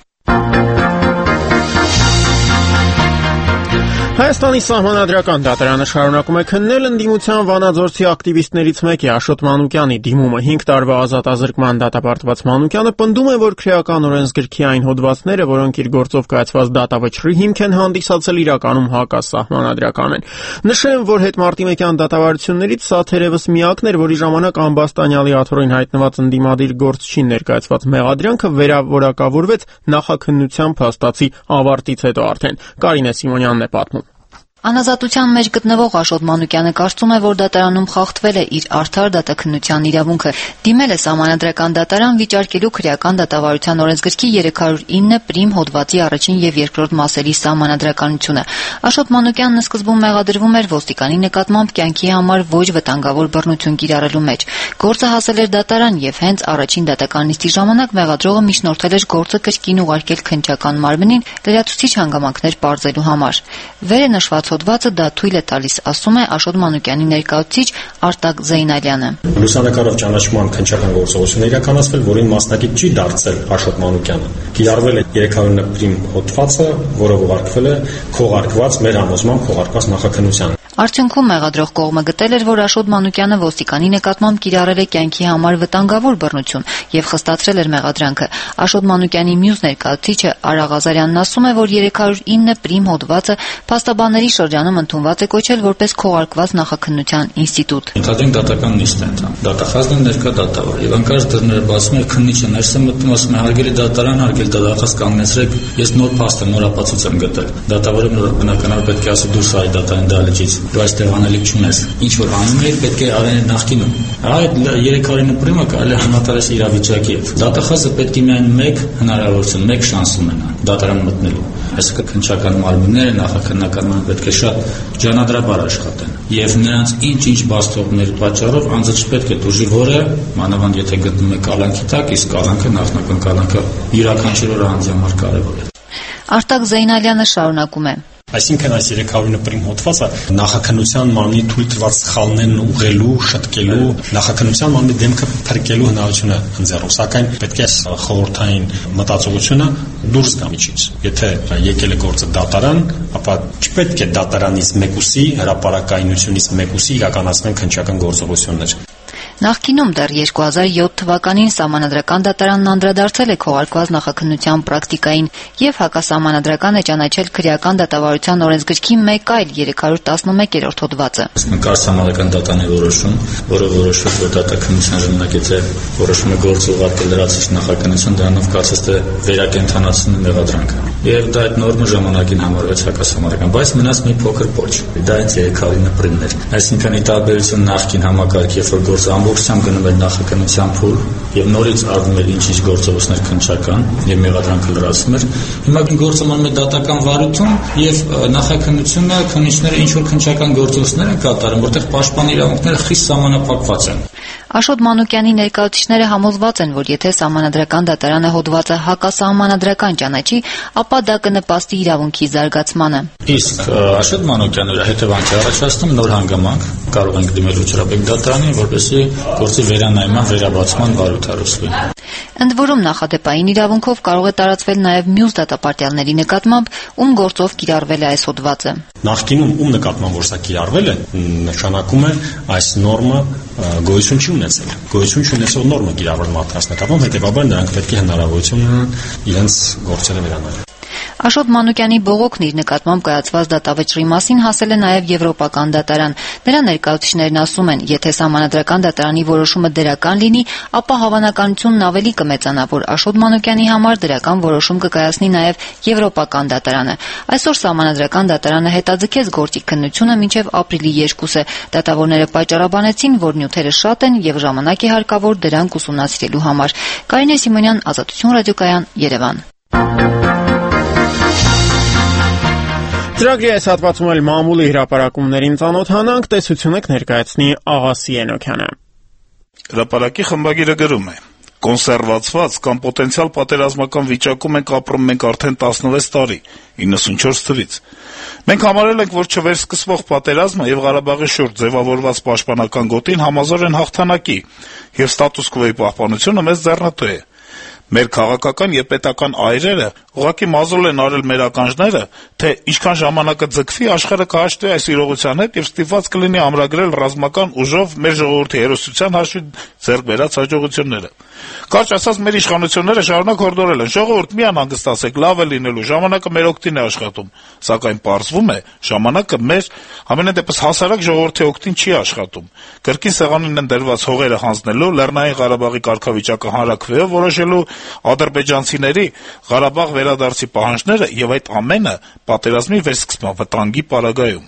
Հայաստանի սահմանադրական դատարանը շարունակում է քննել ընդդիմության վանաձորցի ակտիվիստներից մեկի Աշոտ Մանուկյանի դիմումը։ հինգ տարվա ազատազրկման դատապարտված Մանուկյանը պնդում է, որ քրեական օրենսգրքի այն հոդվածները, որոնք իր գործով կայացված դատավճռի հիմք են հանդիսացել, իրականում հակասահմանադրական են։ Նշեմ, որ հետմարտիմեկյան դատավարություններից սա թերևս միակն էր, որի ժամանակ ամբաստանյալի աթոռին հայտնված ընդդիմադիր գործչին ներկայացված մեղադրանքը վերավորակավորվեց նախաքննության փաստացի ավարտից հետո արդեն։ Կարինե Սիմոնյանն է պատմում։
Անազատության մեջ գտնվող Աշոտ Մանուկյանը կարծում է, որ դատարանում խախտվել է իր արդար դատաքննության իրավունքը։ Դիմել է սահմանադրական դատարան վիճարկելու քրեական դատավարության օրենսգրքի երեք հարյուր ինը պրիմ հոդվածի առաջին եւ երկրորդ մասերի սահմանադրականությունը։ Աշոտ Մանուկյանն սկզբում մեղադրվում էր ոստիկանի նկատմամբ կյանքի համար ոչ վտանգավոր բռնություն կիրառելու մեջ։ Գործը հասել էր դատարան եւ հենց առաջին դատական նիստի ժամանակ մեղադրողը միջնորդել էր գործը կրկին ուղարկել քննչական մարմնին լրացուցիչ հանգամանքներ պարզելու համար։ Վերը նշված հոդվածը դա թույլ է տալիս, ասում է Աշոտ Մանուկյանի ներկայացուցիչ Արտակ Զեյնալյանը։
Լուսանկարով ճանաչման քննչական գործողություն է իրականացվել, որին մասնակից չի դարձել Աշոտ Մանուկյանը։ Կիրառվել է երեք հարյուր ինը պրիմ հոդվածը, որը ուղարկվել է քողարկված մեր համոզմամբ քողարկված նախաքննության։
Արդյունքում մեղադրող կողմը գտել էր, որ Աշոտ Մանուկյանը ոստիկանի նկատմամբ կիրառել է կյանքի համար վտանգավոր բռնություն եւ խստացրել էր մեղադրանքը։ Աշոտ Մանուկյանի մյուս ներկայացուցիչը Արա Ղազարյանն ասում է, որ երեք հարյուր ինը պրիմ հոդվածը փաստաբանների շրջանում ընդունված է կոչել որպես քողարկված նախաքննության ինստիտուտ։
Ընդհանրեն դատական նիստ է ընթանում։ Դատախազն ներկա դատավոր եւ անկարծ դռները բացում է, քննիչը ներս է մտնում, ասում է հարգելի դատարան, հարգելի դատախազ կանգնեցրեք, ես նոր փաստ եմ, նոր ապացույց եմ գտել։ Դատավորը բնականաբար պետք է ասի դուրս արի դատարան դալիճից։ Դու այստեղ անելիք չունես։ Ինչ որ անում ես, պետք է արել նախկինում։ Այդ երեք հարյուր ինը պրիմը կարելի է համատարած իրավիճակի հետ։ Դատախազը պետք է միայն մեկ հնարավորություն, մեկ շանս ունենա դատարան մտնելու։ Այսինքն քննչական մարմինները նախաքննական պետք է շատ ջանադրաբար աշխատեն եւ նրանց ինչ-ինչ բաստողներ պատճառով անձը չպետք է դժի, որը մանավանդ եթե գտնում է կալանքի տակ, իսկ կալանքը նախնական կալանքը յուրաքանչյուր անձի համար կարեւոր է։
Արտակ Զեյնալյանը շարունակում է.
Այսինքն այս երեք հարյուր նպրին հոդվածը նախաքննության մարմնի թույլ տված սխալներն ուղղելու, շտկելու, նախաքննության մարմնի դեմքը փրկելու հնարավորությունը ընձեռում, սակայն պետք է խորհրդային մտածողությունը դուրս գա միջից։ Եթե եկել է գործը դատարան, ապա չպետք է դատարանից մեկուսի, հրապարակայնությունից մեկուսի իրականացնեն քննչական գործողություններ։
Նախկինում դեռ երկու հազար յոթ թվականին Սահմանադրական դատարանն անդրադարձել է քողարկված նախաքննության պրակտիկային եւ հակասահմանադրական է ճանաչել քրեական դատավարության օրենսգրքի մեկ այլ երեք հարյուր տասնմեկերորդ հոդվածը։
Նկար Սահմանադրական դատարանի որոշում, որը որոշել որ դատաքննության ժամանակ է որոշումը գործ ուղարկել լրացուցիչ նախաքննություն, դրանով կարծես թե վերակենդանացնում մեղադրանքը։ Եվ դա այդ նորմը ժամանակին համարվեց հակասահմանադրական, բայց մնաց մի փոքր պոչ։ Դա այդ երեք հարյուր նպրինն էր։ Այսինքն ի տարբերություն նախկին համակարգի, երբ որ գործը ամբողջությամբ գնում էր նախաքննության փուլ եւ նորից արվում էր ինչ-ինչ գործողություններ քննչական եւ մեղադրանքը լրացում էր, հիմա գործը մնում է դատական վարություն եւ նախաքննությունը քննիչները ինչ որ քննչական գործողություններ են կատարում, որտեղ պաշտպանի իրավունքները խիստ սահմանափակված են։
Աշոտ Մանուկյանի ներկայացուցիչները համոզված են, որ եթե Սահմանադրական դատարանը հոդվածը հակասահմանադրական ճանաչի, ապա դա կնպաստի իրավունքի զարգացմանը։
Իսկ Աշոտ Մանուկյանը հետևանք է առաջացնում նոր հանգամանք, կարող ենք դիմել Ջրաբեկ դատարանին, որպեսզի գործի վերանայման, վերաբացման վարույթ հարուցվի։
Ընդ որում նախադեպային իրավունքով կարող է տարածվել նաև մյուս դատապարտյալների նկատմամբ, ում գործով կիրառվել է այս հոդվածը։
Նախկինում ում նկատմամբ որ սա կիրառվել է, նշանակում է այս նորմը գոյություն չի ունեցել։ Գոյություն չունեցող նորմը կիրառվել մարդկանց նկատմամբ, հետևաբար նրանք պետք է հնարավորություն ունենան իրենց գործերը վերանայել։
Աշոտ Մանուկյանի բողոքն իր նկատմամբ կայացված դատավճռի մասին հասել է նաև Եվրոպական դատարան։ Նրա ներկայացուցիչներն ասում են, եթե Սահմանադրական դատարանի որոշումը դրական լինի, ապա հավանականությունն ավելի կմեծանա, որ Աշոտ Մանուկյանի համար դրական որոշում կկայացնի նաև Եվրոպական դատարանը։ Այսօր Սահմանադրական դատարանը հետաձգեց գործի քննությունը մինչև ապրիլի երկուսը։ Դատավորները պատճառաբանեցին, որ նյութերը շատ են եւ ժամանակ է հարկավոր դրանք ուսումնասիրելու համար։ Կարինե Սիմոնյան, Ազատություն ռադիոկայան, Երևան։
Ծրագրի այս հատվածում էլ մամուլի հրապարակումներին ծանոթանանք, տեսություն եք ներկայացնի Աղասի Ենոքյանը։
Հրապարակի խմբագիրը գրում է. Կոնսերվացված կամ պոտենցիալ պատերազմական վիճակում ենք ապրում մենք արդեն տասնվեց տարի, իննսունչորս թվականից։ Մենք համարել ենք, որ չվերսկսվող պատերազմը եւ Ղարաբաղի շուրջ ձևավորված պաշտպանական գոտին համազոր են հաղթանակի, եւ ստատուս քվոյի պահպանությունը մեզ ձեռնտու է։ Մեր քաղաքական եւ պետական այրերը ուղղակի մազոլ են արել մեր ականջները, թե ինչքան ժամանակը ձգվի, աշխարհը կհաշտվի այս իրողության հետ եւ ստիպված կլինի ամրագրել ռազմական ուժով մեր ժողովրդի հերոսության հաշվի ձեռք բերած հաջողությունները։ Կարճ ասած, մեր իշխանությունները շարունակ հորդորել են. ժողովուրդ, մի անհանգստացեք, լավ է լինելու, ժամանակը մեր օգտին է աշխատում, սակայն պարզվում է, ժամանակը մեր ամենայն դեպս հասարակ ժողովրդի օգտին չի աշխատում։ Կրկին սեղանին են դրված հողերը հանձնելու, Լեռնային Ղարաբաղի կարգավիճակը հանրաքվեով որոշելու, ադրբեջանցիների Ղարաբաղ վերադարձի պահանջները եւ այդ ամենը պատերազմի վերսկսման վտանգի պարագայում։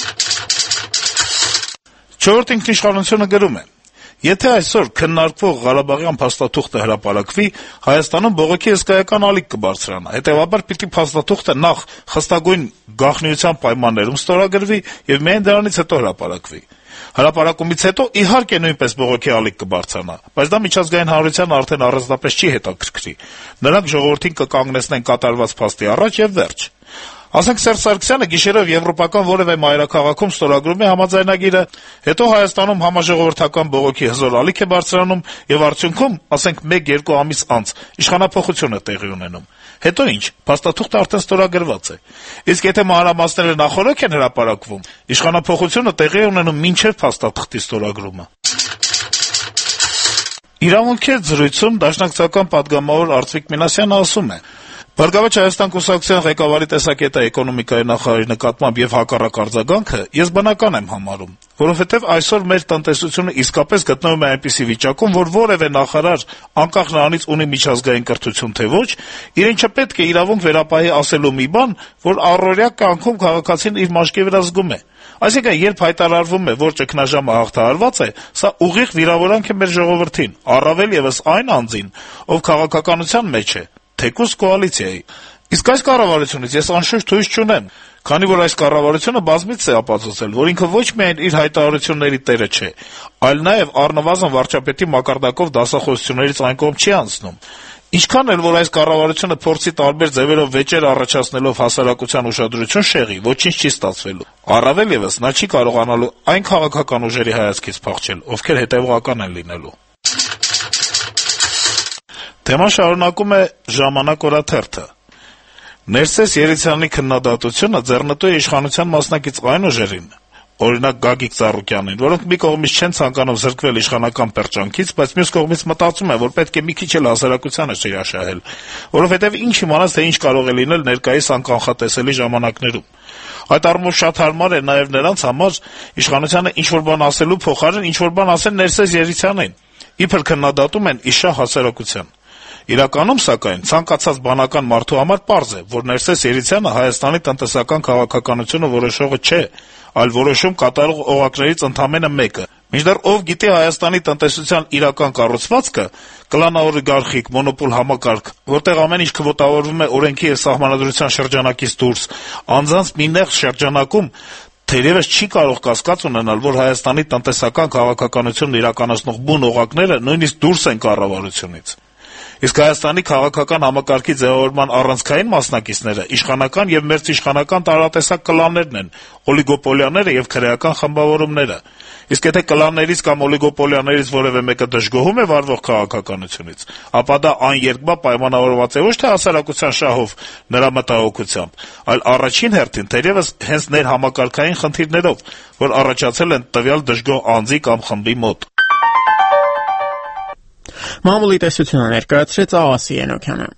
Չորրորդ ինքնիշխանությունը գրում է. Եթե այսօր քննարկվող Ղարաբաղյան փաստաթուղթը հրապարակվի, Հայաստանում բողոքի հսկայական ալիք կբարձրանա։ Հետևաբար պիտի փաստաթուղթը նախ խստագույն գաղտնիության պայմաններում ստորագրվի եւ միայն դրանից հետո հրապարակվի։ Հրապարակումից հետո իհարկե նույնպես բողոքի ալիք կբարձրանա, բայց դա միջազգային հանրությանը արդեն առանձնապես չի հետաքրքրի։ Նրանք ժողովրդին կկանգնեցնեն կատարված փաստի առաջ եւ վերջ։ Ասենք Սերժ Սարգսյանը գիշերով եվրոպական որևէ մայրաքաղաքում ստորագրում է համաձայնագիրը, հետո Հայաստանում համաժողովրդական բողոքի հզոր ալիք է բարձրանում եւ արդյունքում, ասենք մեկ-երկու ամիս անց, իշխանափոխություն է տեղի ունենում։ Հետո ինչ, փաստաթուղթը արդեն ստորագրված է։ Իսկ եթե մանրամասները նախօրոք են հրապարակվում, իշխանափոխությունը տեղի է ունենում մինչեւ փաստաթղթի ստորագրումը։ Իրավունքի զրույցում դաշնակցական պատգամավոր Արծվիկ Մինասյանը ասում է. «Բարգավաճ Հայաստան կուսակցության ղեկավարի տեսակետը էկոնոմիկայի նախարարի նկատմամբ եւ հակառակ արձագանքը ես բնական եմ համարում, որովհետեւ այսօր մեր տնտեսությունը իսկապես գտնվում է այնպիսի վիճակում, որ որևէ նախարար, անկախ նրանից ունի միջազգային կրթություն թե ոչ, իրեն չպետք է իրավունք վերապահի ասելու մի բան, որ առօրյա կյանքում քաղաքացին իր մաշկի վրա զգում է։ Այսինքն, երբ հայտարարվում է, որ ճգնաժամը հաղթահարված է, սա ուղիղ վիրավորանք է մեր ժողովրդին, առավել եւս այն անձին, ով քաղաքականության մեջ է, թեկուզ կոալիցիայի։ Իսկ այս կառավարությունից ես անշուշտ հույս չունեմ, քանի որ այս կառավարությունը բազմիցս է ապացուցել, որ ինքը ոչ միայն իր հայտարարությունների տերը չէ, այլ նաեւ առնվազն վարչապետի մակարդակով դասախոսություններից այն կողմ չի անցնում։ Ինչքան էլ որ այս կառավարությունը փորձի տարբեր ձևերով վեճեր առաջացնելով հասարակության ուշադրություն շեղի, ոչինչ չի ստացվելու։ Առավել եւս նա չի կարողանալու այն քաղաքական ուժերի հայացքից փախչել, ովքեր հետեւողական են լինելու։ Թեման շարունակում է «Ժամանակ» օրաթերթը։ Ներսես Երիցյանի քննադատությունը ձեռնտու է իշխանության մասնակից այն ուժերին, օրինակ Գագիկ Ծառուկյանին, որոնք մի կողմից չեն ցանկանում զրկվել իշխանական պերճանքից, բայց մյուս կողմից մտածում են, որ պետք է մի քիչ էլ հասարակությանը շիրաշահել, որովհետև ինչ իմանաս, թե ինչ կարող է լինել ներկայիս անկանխատեսելի ժամանակներում։ Այդ առումով շատ հարմար է նաև նրանց համար իշխանությանը ինչ-որ բան ասելու փոխարեն ինչ-որ բան ասել Ներսես Երիցյանին, իբր քննադատում են իշահ հասարակության։ Իրականում, սակայն, ցանկացած բանական մարդու համար պարզ է, որ Ներսես Երիցյանը Հայաստանի տնտեսական քաղաքականությունը որոշողը չէ, այլ որոշում կատարող օղակներից ընդամենը մեկը։ Մինչդեռ ով գիտի Հայաստանի տնտեսության իրական կառուցվածքը, կլանաօլիգարխիկ մոնոպոլ համակարգ, որտեղ ամեն ինչ քվոտավորվում է օրենքի եւ սահմանադրության շրջանակից դուրս, անձանց մի նեղ շրջանակում թերևս չի կարող կասկած ունենալ, որ Հայաստանի տնտեսական քաղաքականությունն իրականացնող բուն օղակները նույնիսկ դուրս են կառավարությունից։ Իսկ Հայաստանի քաղաքական համակարգի ձևավորման առանցքային մասնակիցները իշխանական եւ մերձիշխանական տարատեսակ կլաններն են, օլիգոպոլիաները եւ քրեական խմբավորումները։ Իսկ եթե կլաններից կամ օլիգոպոլիաներից որևէ մեկը դժգոհում է վարվող քաղաքականությունից, ապա դա աներկբա պայմանավորված է ոչ թե հասարակության շահով, նրա մտահոգությամբ, այլ առաջին հերթին թերևս հենց ներհամակարգային խնդիրներով, որ առաջացել են տվյալ դժգոհ անձի կամ խմբի մոտ։
Մամուլի տեսությունը ներկայացրեց Աղասի Ենոքյանը։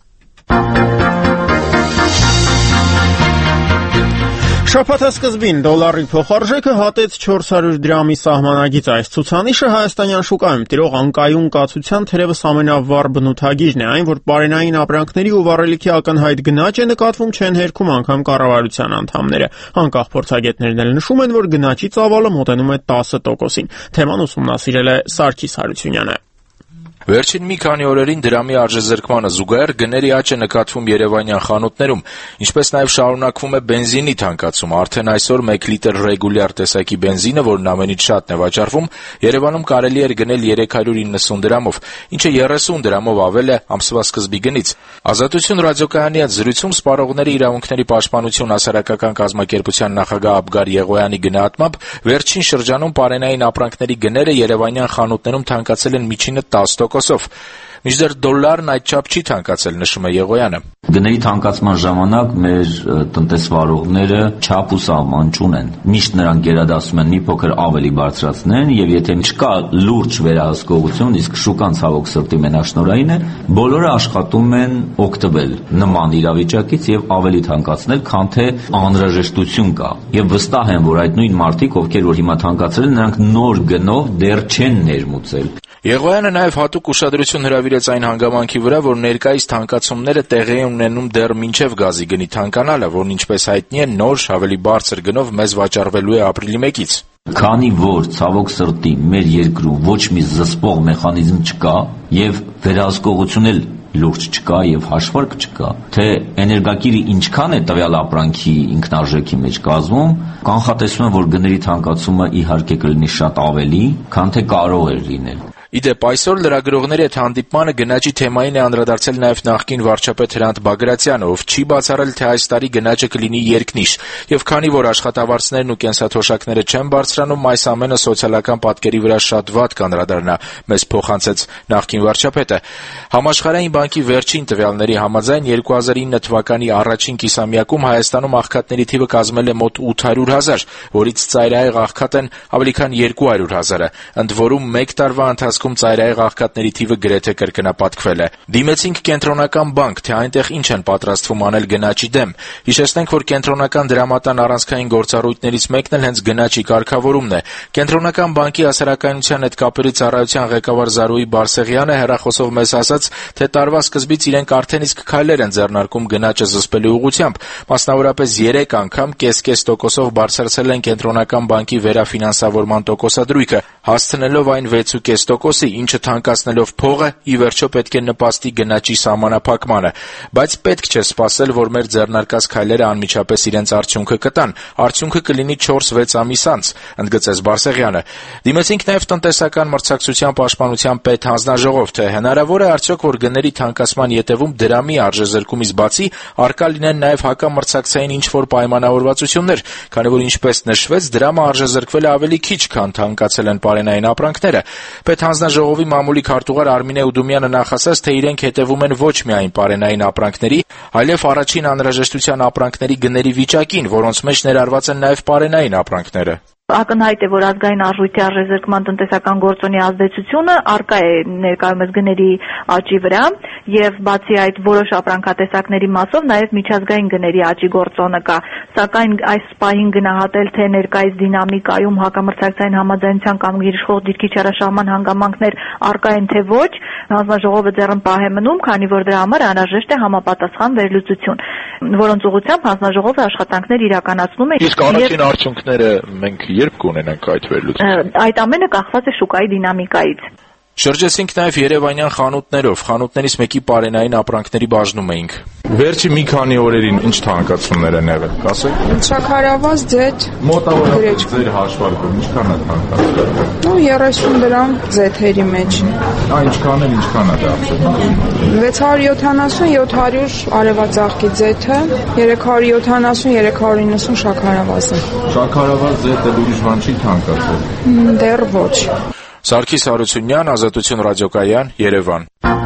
Շաբաթի սկզբին դոլարի փոխարժեքը հատեց չորս հարյուր դրամի սահմանագիծ։ Այս ցուցանիշը հայաստանյան շուկայում տիրող անկայուն կացության թերևս ամենավառ բնութագիրն է, այն, որ բարենային ապրանքների ու վառելիքի ակնհայտ գնաճ է նկատվում, չեն հերքում անգամ կառավարության անդամները։ Անկախ փորձագետներն էլ նշում են, որ գնաճի ծավալը մոտենում է տասը տոկոսին։ Թեման ուսումնասիրել է Սարգիս Հարությունյանը։
Վերջին մի քանի օրերին դրամի արժեզրկմանը զուգահեռ գների աճ է նկատվում երևանյան խանութներում, ինչպես նաև շարունակվում է բենզինի թանկացումը։ Արդեն այսօր մեկ լիտր ռեգուլյար տեսակի բենզինը, որն ամենից շատն է վաճառվում, Երևանում կարելի էր գնել երեք հարյուր իննսուն դրամով, ինչը երեսուն դրամով ավել է ամսվա սկզբի գնից։ Ազատություն ռադիոկայանի հետ զրույցում Սպառողների իրավունքների պաշտպանություն հասարակական կազմակերպության նախագահ Աբգար Եղոյանի գնահատմամբ վերջին շրջանում պարենային ապրանքների գները երևանյան խանութներում թանկացել են միջինը տասը տոկոսով։ Մինչդեռ դոլարն այդչափ չի թանկացել, նշում է Եղոյանը։
Գների թանկացման ժամանակ մեր տնտեսվարողները չափ ու սահման չունեն։ Միշտ նրանք գերադասում են մի փոքր ավելի բարձրացնեն, եւ եթե չկա լուրջ վերահսկողություն, իսկ շուկան ցավոք սրտի մենաշնորհային է, բոլորը աշխատում են օգտվել նման իրավիճակից եւ ավելի թանկացնել, քան թե անհրաժեշտություն կա։ Եվ վստահ եմ, որ այդ նույն մարդիկ, ովքեր որ հիմա թանկացրել են, նրանք նոր գնով դեռ չեն ներմուծել։
Եղոյանը նաև հատուկ ուշադրություն հրավիրեց այն հանգամանքի վրա, որ ներկայիս թանկացումները տեղի են ունենում դեռ մինչև գազի գնի թանկանալը, որն ինչպես հայտնի է նոր ավելի բարձր գնով մեզ վաճառվելու է ապրիլի մեկից։
Քանի որ ցավոք սրտի մեր երկրում ոչ մի զսպող մեխանիզմ չկա եւ վերահսկողություն էլ լուրջ չկա եւ հաշվարկ չկա, թե էներգակիրը ինչքան է տվյալ ապրանքի ինքնարժեքի մեջ կազմում, կանխատեսում եմ, որ գների թանկացումը իհարկե կլինի շատ ավելի, քան թե կարող էր լինել։
Իդեպ այսօր լրագրողների հետ հանդիպմանը գնաճի թեմային է անդրադարձել նաև նախկին վարչապետ Հրանտ Բագրատյանը, ով չի բացառել, թե այս տարի գնաճը կլինի երկնիշ, եւ քանի որ աշխատավարձներն ու կենսաթոշակները չեն բարձրանում, այս ամենը սոցիալական պատկերի վրա շատ վատ կանդրադառնա, մեզ փոխանցեց նախկին վարչապետը։ Համաշխարհային բանկի վերջին տվյալների համաձայն երկու հազար ինը թվականի առաջին կիսամյակում Հայաստանում աղքատների թիվը կազմել է մոտ ութ հարյուր հազար, որից ծայրահեղ աղքատ են ավելի քան երկու հարյուր հազարը, ընդ որում մեկ տարվա ընթացքում ծայրահեղ աղքատների թիվը գրեթե կրկնապատկվել է։ Դիմեցինք կենտրոնական բանկ, թե այնտեղ ինչ են պատրաստվում անել գնաճի դեմ։ Հիշեցնենք, որ կենտրոնական դրամատան առանցքային գործառույթներից մեկն էլ հենց գնաճի կարգավորումն է։ Կենտրոնական բանկի հասարակայնության հետ կապերի ծառայության ղեկավար Զարուհի Բարսեղյանը հեռախոսով մեզ ասաց, թե տարվա սկզբից իրենք արդեն իսկ քայլեր են ձեռնարկում գնաճը զսպելու ուղղությամբ, մասնավորապես երեք անգամ կես-կես տոկոսով բարձրացրել են կենտրոնական բանկի վերաֆինանսավորման տոկոսադրույքը, հասցնելով այն վեց ու կես տոկոս Բակոսի, ինչը թանկացնելով փողը ի վերջո պետք է նպաստի գնաճի սահմանափակմանը, բայց պետք չէ սպասել, որ մեր ձեռնարկած քայլերը անմիջապես իրենց արդյունքը կտան։ Արդյունքը կլինի չորս-վեց ամիս անց, ընդգծեց Բարսեղյանը։ Դիմեցինք նաև տնտեսական մրցակցության պաշտպանության պետհանձնաժողով, թե հնարավոր է արդյոք, որ գների թանկացման ետևում դրամի արժեզրկումից բացի առկա լինեն նաև հակամրցակցային ինչ-որ պայմանավորվածություններ, քանի որ ինչպես նշվեց, դրամը արժեզրկվել է ավելի քիչ, քան թանկացել են պարենային ապրանքները։ Պետհանձնաժողովի մամուլի քարտուղար Արմինե Ուդումյանը նախասած, թե իրենք հետևում են ոչ միայն պարենային ապրանքների, այլև առաջին անհրաժեշտության ապրանքների գների վիճակին, որոնց մեջ ներառված են նաև պարենային ապրանքները։
Ակնհայտ է, որ ազգային արժույթի արժեզրկման տնտեսական գործոնի ազդեցությունը առկա է ներկայումս գների աճի վրա եւ բացի այդ որոշ ապրանքատեսակների մասով նաեւ միջազգային գների աճի գործոնը կա, սակայն այս պահին գնահատել, թե ներկայիս դինամիկայում հակամրցակցային համաձայնության կամ գերիշխող դիրքի չարաշահման հանգամանքներ առկա են թե ոչ, հանձնաժողովը ձեռնպահ է մնում, քանի որ դրա համար անհրաժեշտ է համապատասխան վերլուծություն, որոնց ուղղությամբ հանձնաժողովը աշխատանքներ իրականացնում է։
Իսկ առաջին արդյունքները մենք երբ կունենանք այդ վերլուծությունը։
Այդ ամենը կախված է շուկայի դինամիկայից։
Շրջեցինք նաև երևանյան խանութներով, խանութներից մեկի պարենային ապրանքների բաժնում էինք։ Վերջի մի քանի օրերին ինչ թանկացումներ են եղել, կասեք։
Շաքարավազ, ձեթ,
մոտավորապես ձեր հաշվարկում ինչքան է թանկացել։
Ну երեսուն դրամ ձեթերի մեջ։
Ա ինչքան է, ինչքան է դա։
վեց հարյուր յոթանասուն յոթ հարյուր արևածաղկի ձեթը, երեք հարյուր յոթանասուն երեք հարյուր իննսուն շաքարավազը։
Շաքարավազ ձեթը ուրիշ բան չի թանկացել։
Դեռ ոչ։
Սարգիս Հարությունյան, Ազատություն ռադիոկայան, Երևան։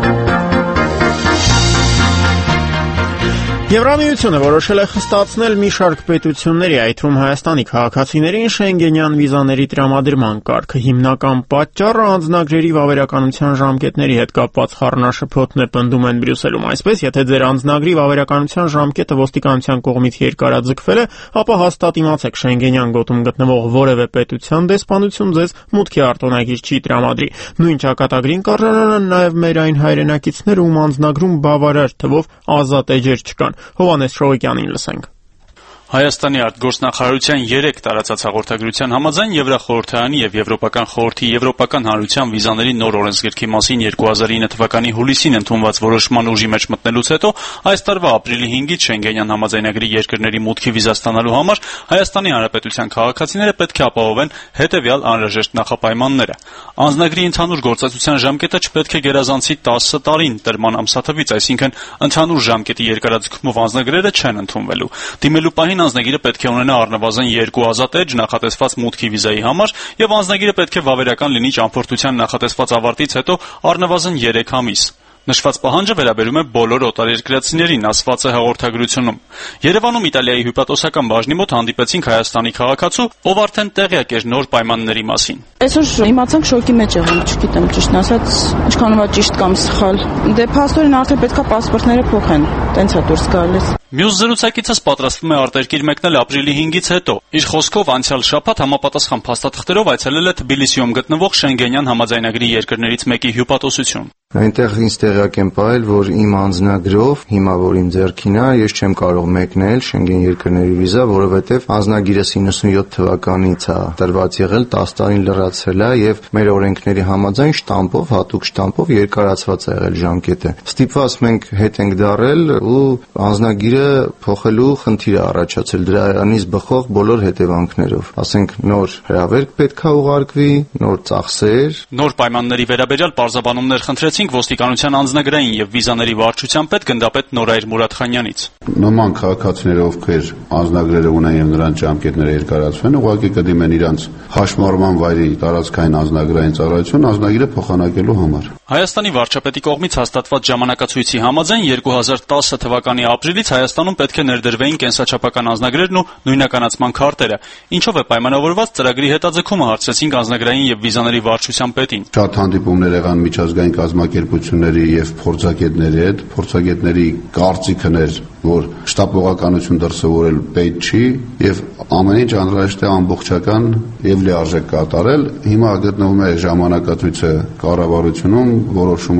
Եվրամիությունը որոշել է խստացնել մի շարք պետությունների, այդ թվում Հայաստանի քաղաքացիներին Շենգենյան վիզաների տրամադրման կարգը։ Հիմնական պատճառը անձնագրերի վավերականության ժամկետների հետ կապված խառնաշփոթն է, պնդում են Բրյուսելում։ Այսպես, եթե ձեր անձնագրի վավերականության ժամկետը ոստիկանության կողմից երկարաձգվել է, ապա հաստատ իմացեք, Շենգենյան գոտում գտնվող որևէ պետության դեսպանություն ձեզ մուտքի արտոնագիր չի տրամադրի։ Նույն ճակատագրին կառանան նաև մեր այն հայրենակիցները, ում անձնագրում բավարար թվով ազատ էջեր չկան։ Հովհաննես Շողոկյանին լսենք։
Հայաստանի արտգործնախարարության երեք տարածած հաղորդագրության համաձայն Եվրախորհրդարանի եւ Եվրոպական խորհրդի Եվրոպական հանրության վիզաների նոր օրենսգրքի մասին երկու հազար ինը թվականի հուլիսին ընդունված որոշման ուժի մեջ մտնելուց հետո այս տարվա ապրիլի հինգից Շենգենյան համաձայնագրի երկրների մուտքի վիզա ստանալու համար Հայաստանի Հանրապետության քաղաքացիները պետք է ապահովեն հետեւյալ անհրաժեշտ նախապայմանները։ Անձնագրի ընդհանուր գործածության ժամկետը չպետք է գերազանցի տասը տարին տրման ամսաթվից, այսինքն ընդհանուր ժամկետի երկարաձգումով անձնագրերը չեն ընդունվելու։ Դիմելու պահին անձնագիրը պետք է ունենա առնվազն երկու ազատ էջ նախատեսված մուտքի վիզայի համար եւ անձնագիրը պետք է վավերական լինի ճամփորդության նախատեսված ավարտից հետո առնվազն երեք ամիս։ Նշված պահանջը վերաբերում է բոլոր օտարերկրացիներին, ասված է հաղորդագրությունում։ Երևանում Իտալիայի հյուպատոսական բաժնի մոտ հանդիպեցինք Հայաստանի քաղաքացու, ով արդեն տեղյակ էր նոր պայմանների մասին։
Այսօր իմացանք շոկի մեջ եղանք, չգիտեմ ճիշտն ասած, ինչքանով է ճիշտ կամ սխալ։ Դե փաստորեն արդեն պետքա պասպորտները փոխեն, տենց է դուրս գալիս։
Մյուս զրուցակիցս պատրաստվում է արտերկիր մեկնել ապրիլի հինգից հետո։ Իր խոսքով անցյալ շաբաթ համապատասխան փաստաթղթերով այցելել է Թբիլիսիում գտնվող Շենգենյան համաձայնագրի երկրներից մեկի հյուպատոսություն։
Այնտեղ ինձ տեղյակ եմ ողել, որ իմ անձնագրով, հիմա որ իմ ձեռքին է, ես չեմ կարող մեկնել Շենգեն երկրների վիզա, որովհետև անձնագիրս իննսունյոթ թվականից է տրված եղել, տասը տարին լրացել է եւ մեր օրենքների համաձայն շտամպով, հատուկ շտամպով երկարացված է եղել ժամկետը։ Ստիպված մենք հետ ենք դարել ու անձնագիրը փոխելու խնդիր է առաջացել դրանից բխող բոլոր հետևանքներով։ Ասենք նոր հրավերք պետքա ուղարկվի, նոր ծախսեր։
Նոր պայմանների վերաբերյալ պարզաբանումներ խնդրեցին ոստիկանության անձնագրային եւ վիզաների վարչության պետ գնդապետ Նորայր Մուրադխանյանից։
Նոման քաղաքացիները, ովքեր անձնագրերը ունեն եւ նրանց ժամկետները երկարացվեն, ուղղակի կդիմեն իրանց հաշմարման վայրի տարածքային անձնագրային ծառայություն անձնագիրը փոխանակելու համար։
Հայաստանի վարչապետի կողմից հաստատված ժամանակացույցի համաձայն երկու հազար տասը թվականի ապրիլից Հայաստանում պետք է ներդրվեին կենսաչափական անձնագրերն ու նույնականացման քարտերը, ինչով է պայմանավորված ծրագրի հետաձգումը, հարցրեցինք անձնագրային եւ վիզաների վարչության պետին։
Շատ հանդիպումներ եղան միջազգային կազմակերպությունների եւ փորձագետների հետ, փորձագետների կարծիքն էր, որ շտապողականություն դրսևորել պետք չի եւ ամեն ինչ անհրաժեշտ է ամբողջական եւ լիարժեք կատարել։ Հիմա գտնվում է ժամանակացույցը կառավարությունում որոշումով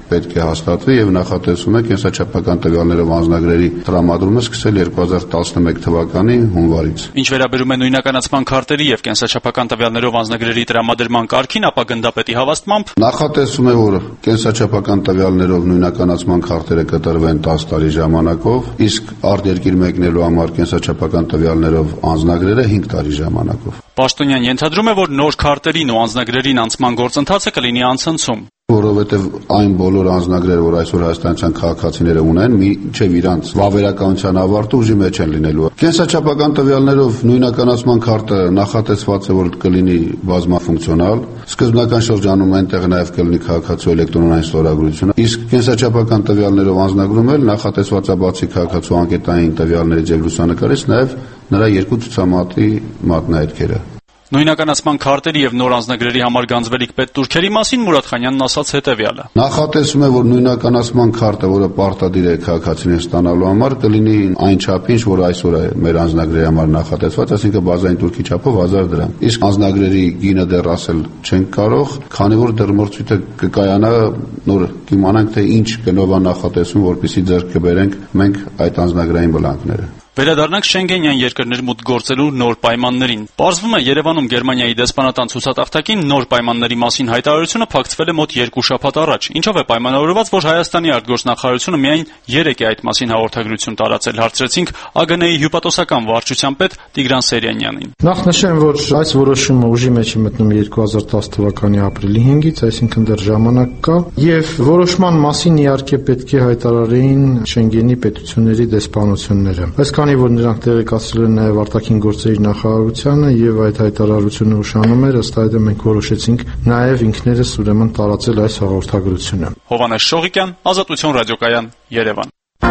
պետք է հաստատվի եւ նախատեսում է կենսաչափական տվյալներով անձնագրերի տրամադրումը սկսել երկու հազար տասնմեկ թվականի հունվարից։
Ինչ վերաբերում է նույնականացման քարտերի եւ կենսաչափական տվյալներով անձնագրերի տրամադրման կարգին, ապա գնդապետի հավաստմամբ
նախատեսում է, որ կենսաչափական տվյալներով նույնականացման քարտերը կտրվեն տասը տարի ժամանակով, իսկ արտերկիր մեկնելու համար կենսաչափական տվյալներով անձնագրերը հինգ տարի ժամանակով։
Պաշտոնյան ենթադրում է, որ նոր քարտերին ու անձնագրերին անցման գործընթացը կլինի անցնցում,
որովհետև այն բոլոր անձնագրերը, որ այսօր հայաստանյան քաղաքացիները ունեն, մինչև իրանց վավերականության ավարտը ուժի մեջ են լինելու։ Կենսաչափական տվյալներով նույնականացման քարտը նախատեսված է, որ կլինի բազմաֆունկցիոնալ, սկզբնական շրջանում այնտեղ նաև կլինի քաղաքացու էլեկտրոնային ստորագրությունը, իսկ կենսաչափական տվյալներով անձնագրում էլ նախատեսված է բացի քաղաքացու անկետային տվյալներից եւ լուսանկարից նաև նրա երկու ցուցամատի մատնահետքերը։
Նույնականացման քարտերի եւ նոր անձնագրերի համար գանձվելիք պետտուրքերի մասին Մուրադ Խանյանն ասաց հետեւյալը.
Նախատեսում է, որ նույնականացման քարտը, որը պարտադիր է քաղաքացիներին ստանալու համար, կլինի այն չափին, որ այսօր է մեր անձնագրերի համար նախատեսված, այսինքն բազային турքի չափով հազար դրամ։ Իսկ անձնագրերի գինը դեռ ասել չենք կարող, քանի որ դեռ մրցույթը կկայանա, նոր կիմանանք, թե ինչ գնով է նախատեսում, որպեսզի ձեռք կբերենք մենք այդ անձնագրային բլանկները։
Վերադառնանք Շենգենյան երկրներ մուտք գործելու նոր պայմաններին։ Պարզվում է, Երևանում Գերմանիայի դեսպանատան ցուցատախտակին նոր պայմանների մասին հայտարարությունը փակցվել է մոտ երկու շաբաթ առաջ, ինչով է պայմանավորված, որ Հայաստանի արտգործնախարարությունը միայն երեկ է այդ մասին հաղորդագրություն տարածել։ Հարցրեցինք ԱԳՆ-ի հյուպատոսական վարչության պետ Տիգրան Սերյանյանին։
Նախ նշեմ, որ այս որոշումը ուժի մեջ է մտնում երկու հազար տասը թվականի ապրիլի հինգից, այսինքն դեռ ժամանակ կա, եւ որոշման մասին իհարկե պետք է հայտարարեին Շենգենի պետությունների դեսպանությունները։ Քանի որ նրանք տեղեկացրել են նաև արտաքին գործերի նախարարությանը եւ այդ հայտարարությունը ուշանում էր, ըստ այդմ մենք որոշեցինք նաև ինքներս ուրեմն տարածել այս հաղորդագրությունը։
Հովհաննես Շողիկյան, Ազատություն ռադիոկայան, Երևան։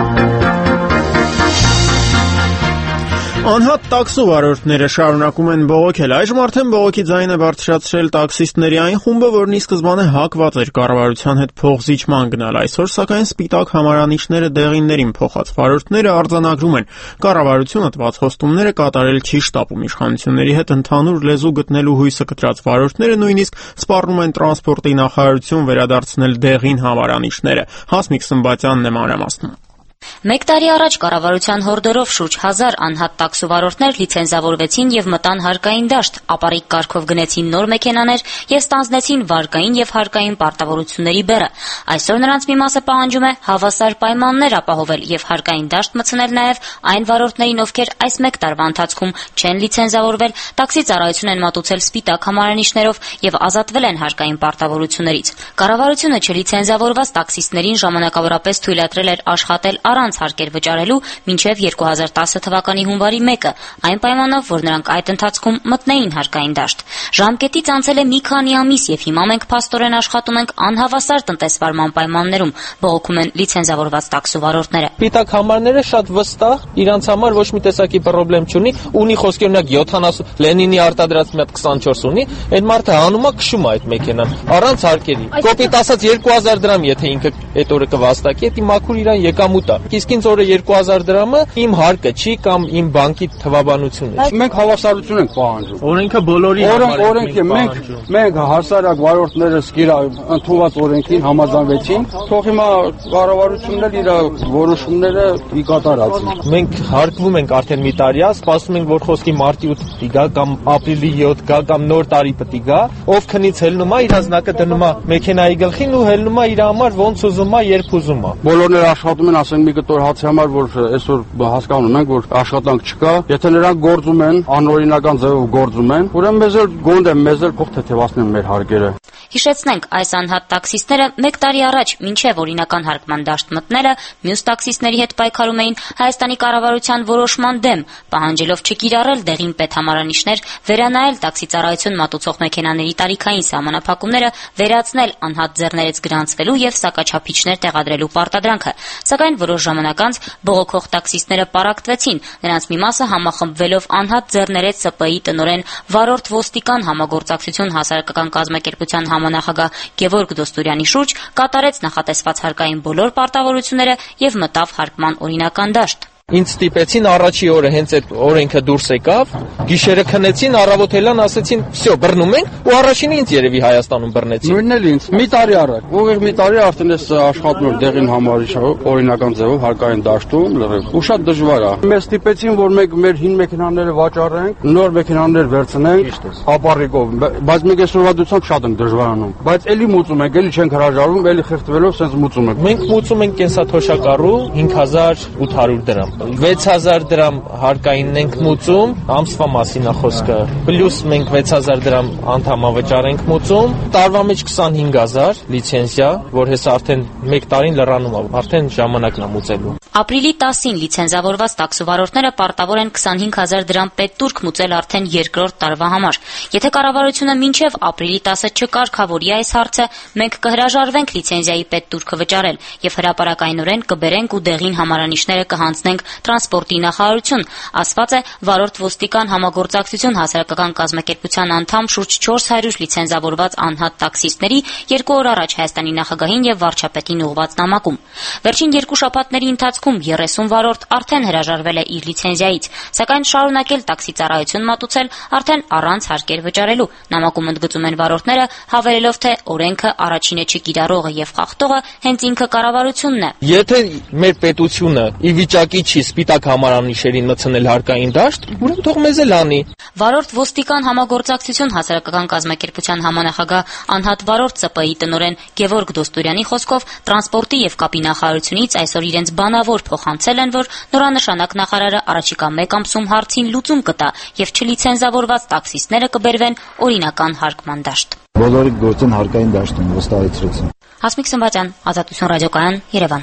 Անհատ տաքսու վարորդները շարունակում են բողոքել։ Այժմ արդեն բողոքի ձայնը բարձրացրել տաքսիստների այն խումբը, որն ի սկզբանե հակված էր կառավարության հետ փոխզիջման գնալ։ Այսօր սակայն սպիտակ համարանիշները դեղիններին փոխած վարորդները արձանագրում են, կառավարությունը տված խոստումները կատարել չի շտապում։ Իշխանությունների հետ ընդհանուր լեզու գտնելու հույսը կտրած վարորդները նույնիսկ սպառնում են տրանսպորտի նախարարություն վերադարձնել դեղին համարանիշները։ Հասմիկ Սմբատյանն է մանրամասնում։
Մեկ տարի առաջ կառավարության հորդորով շուրջ հազար անհատ տաքսուվարորդներ լիցենզավորվեցին եւ մտան հարկային դաշտ, ապարիկ կարգով գնեցին նոր մեքենաներ եւ ստանձնեցին վարկային եւ հարկային պարտավորությունների բեռը։ Այսօր նրանց մի մասը պահանջում է հավասար պայմաններ ապահովել եւ հարկային դաշտ մտցնել նաեւ այն վարորդներին, ովքեր այս մեկ տարվա ընթացքում չեն լիցենզավորվել, տաքսի ծառայություն են մատուցել սպիտակ համարանիշներով եւ ազատվել են հարկային պարտավորություններից։ Կառավարությունը չլիցենզավորված տաքսիստներին ժամանակավորապես թույլատրել էր աշխատել առանց հարկեր վճարելու մինչև երկու հազար տասը թվականի հունվարի մեկը, այն պայմանով, որ նրանք այդ ընթացքում մտնեին հարկային դաշտ։ Ժամկետից անցել է մի քանի ամիս եւ հիմա մենք փաստորեն աշխատում ենք անհավասար տնտեսվարման պայմաններում, բողոքում են լիցենզավորված տաքսուվարորդները։
Սպիտակ համարները շատ վստահ, իրանց համար ոչ մի տեսակի խնդրեմ չունի, ունի խոսքի օրինակ յոթանասուն Լենինի արտադրած մի հատ քսանչորս ունի, այդ մարդը հանում է քշում է այդ մեքենան առանց հարկերի։ Կոպիտ ասած երկու հազար դրամ, եթե ինքը այդ օրը կվաստակի, դա մաքուր իրան եկամուտ է։ Իսկ ինձ օրը երկու հազար դրամը իմ հարկը չի կամ իմ բանկի թվաբանությունը։
Մենք հավասարություն ենք պահանջում։
Օրենքը բոլորի
համար է։ Օրենքը մենք մենք հասարակ վարորդներս իրա ընդունված օրենքին համաձայնվեցին, թող հիմա կառավարությունն էլ իր որոշումները ի կատարածի։
Մենք հարկվում ենք արդեն մի տարի է, սպասում ենք, որ խոսքի մարտի ութ պիտի գա կամ ապրիլի յոթ գա կամ նոր տարի պիտի գա, ով քնից հելնում է իր ազնակը դնում է մեքենայի գլխին ու հելնում է իր համար ոնց ուզում է, երբ ուզում է։
Բոլորները աշխատում են, ասենք մի կտոր հացի համար, որ այսօր հասկանում ենք, որ աշխատանք չկա, եթե նրանք գործում են, անօրինական ձևով գործում են, ուրեմն մեզ էլ գոնդ է, մեզ էլ փող թեթևացնեն մեր հարկերը։
Հիշեցնենք, այս անհատ տաքսիստները մեկ տարի առաջ, մինչև օրինական հարկման դաշտ մտնելը, մյուս տաքսիստների հետ պայքարում էին Հայաստանի կառավարության որոշման դեմ, պահանջելով չկիրառել դեղին պետհամարանիշներ, վերանայել տաքսի ծառայություն մատուցող մեքենաների տարիքային սահմանափակումները, վերացնել անհատ ձեռներից գրանցվելու եւ սակաչափիչներ տեղադրելու պարտադրանքը։ Սակայն որոշ ժամանակ անց բողոքող տաքսիստները պարակտվեցին, նրանց մի մասը համախմբվելով անհատ ձեռներեց Ս Պ-ի տնօրեն վարորդ ոստիկան համագործակցություն հասարակական կազմակերպության համանախագահ Գևորգ Դոստուրյանի շուրջ, կատարեց նախատեսված հարկային բոլոր պարտավորությունները եւ մտավ հարկման օրինական դաշտ։
Ինձ ստիպեցին առաջի օրը հենց այդ օրենքը դուրս եկավ, գիշերը քնեցին, առավոտ ելան, ասեցին, «Всё, բռնում ենք», ու առաջինը ինձ երևի Հայաստանում բռնեցին։
Նույնն էլ ինձ, մի տարի առաջ, ուղիղ մի տարի արդեն ես աշխատում եմ դեղին համարիշով, օրինական ձևով հարկային դաշտում, լրիվ, ու շատ դժվար է։ Մեզ ստիպեցին, որ մենք մեր հին մեքենաները վաճառենք, նոր մեքենաներ վերցնենք, ապառիկով, բայց մենք այս ուրվադությամբ շատ ենք դժվարանում, բայց էլի մուծում ենք, էլի չենք հրաժարվում, էլի խեղդվելով սենց մուծում ենք։
Մենք մուծում ենք կենսաթոշակառու հինգ հազար ութ հարյուր դրամ։ վեց հազար դրամ հարկայինն ենք մուծում, ամսվա մասին է խոսքը, պլյուս մենք վեց հազար դրամ անդամավճար ենք մուծում, տարվա մեջ քսանհինգ հազար լիցենզիա, որ հեսա արդեն մեկ տարին լրանում է, արդեն ժամանակն է մուծելու։
Ապրիլի տասին լիցենզավորված տաքսովարորդները պարտավոր են քսանհինգ հազար դրամ պետտուրք մուծել արդեն երկրորդ տարվա համար։ Եթե կառավարությունը մինչև ապրիլի տասը չկարգավորի այս հարցը, մենք կհրաժարվենք լիցենզիայի պետտուրքը վճարել եւ հրապարակայնորեն կբերենք ու դեղին համարանիշները կհանձնենք տրանսպորտի նախարարություն, ասված է վարորդ ոստիկան համագործակցություն հասարակական կազմակերպության անդամ շուրջ չորս հարյուր լիցենզավորված անհատ տաքսիստների երկու օր առաջ Հայաստանի նախագահին եւ վարչապետին ուղղված նամակում։ Վերջին երկու շաբաթների ընթացքում երեսուն վարորդ արդեն հրաժարվել է իր լիցենզիայից, սակայն շարունակել տաքսի ծառայություն մատուցել արդեն առանց հարկեր վճարելու։ Նամակում ընդգծում են վարորդները, հավելելով, թե օրենքը առաջինը չկիրառողը եւ խախտողը հենց ինքը կառավարությունն է։
Եթե մեր պետությունը ի վիճակի չի սպիտակ համարանիշերին մտցնել հարկային դաշտ, ուրեմն թող մեզ էլ անի։
Վարորդ ոստիկան համագործակցություն հասարակական կազմակերպության համանախագահ անհատ վարորդ ՍՊ-ի տնօրեն Գևորգ Դոստուրյանի խոսքով տրանսպորտի եւ կապի նախարարությունից այսօր իրենց բանավոր փոխանցել են, որ նորանշանակ նախարարը առաջիկա մեկ ամսում հարցին լուծում կտա եւ չլիցենզավորված տաքսիստները կբերվեն օրինական հարկման դաշտ։
Բոլորի գործեն հարկային դաշտում վստահեցրեցին։
Հասմիկ Սմբատյան, Ազատություն ռադիոկայան, Երևան։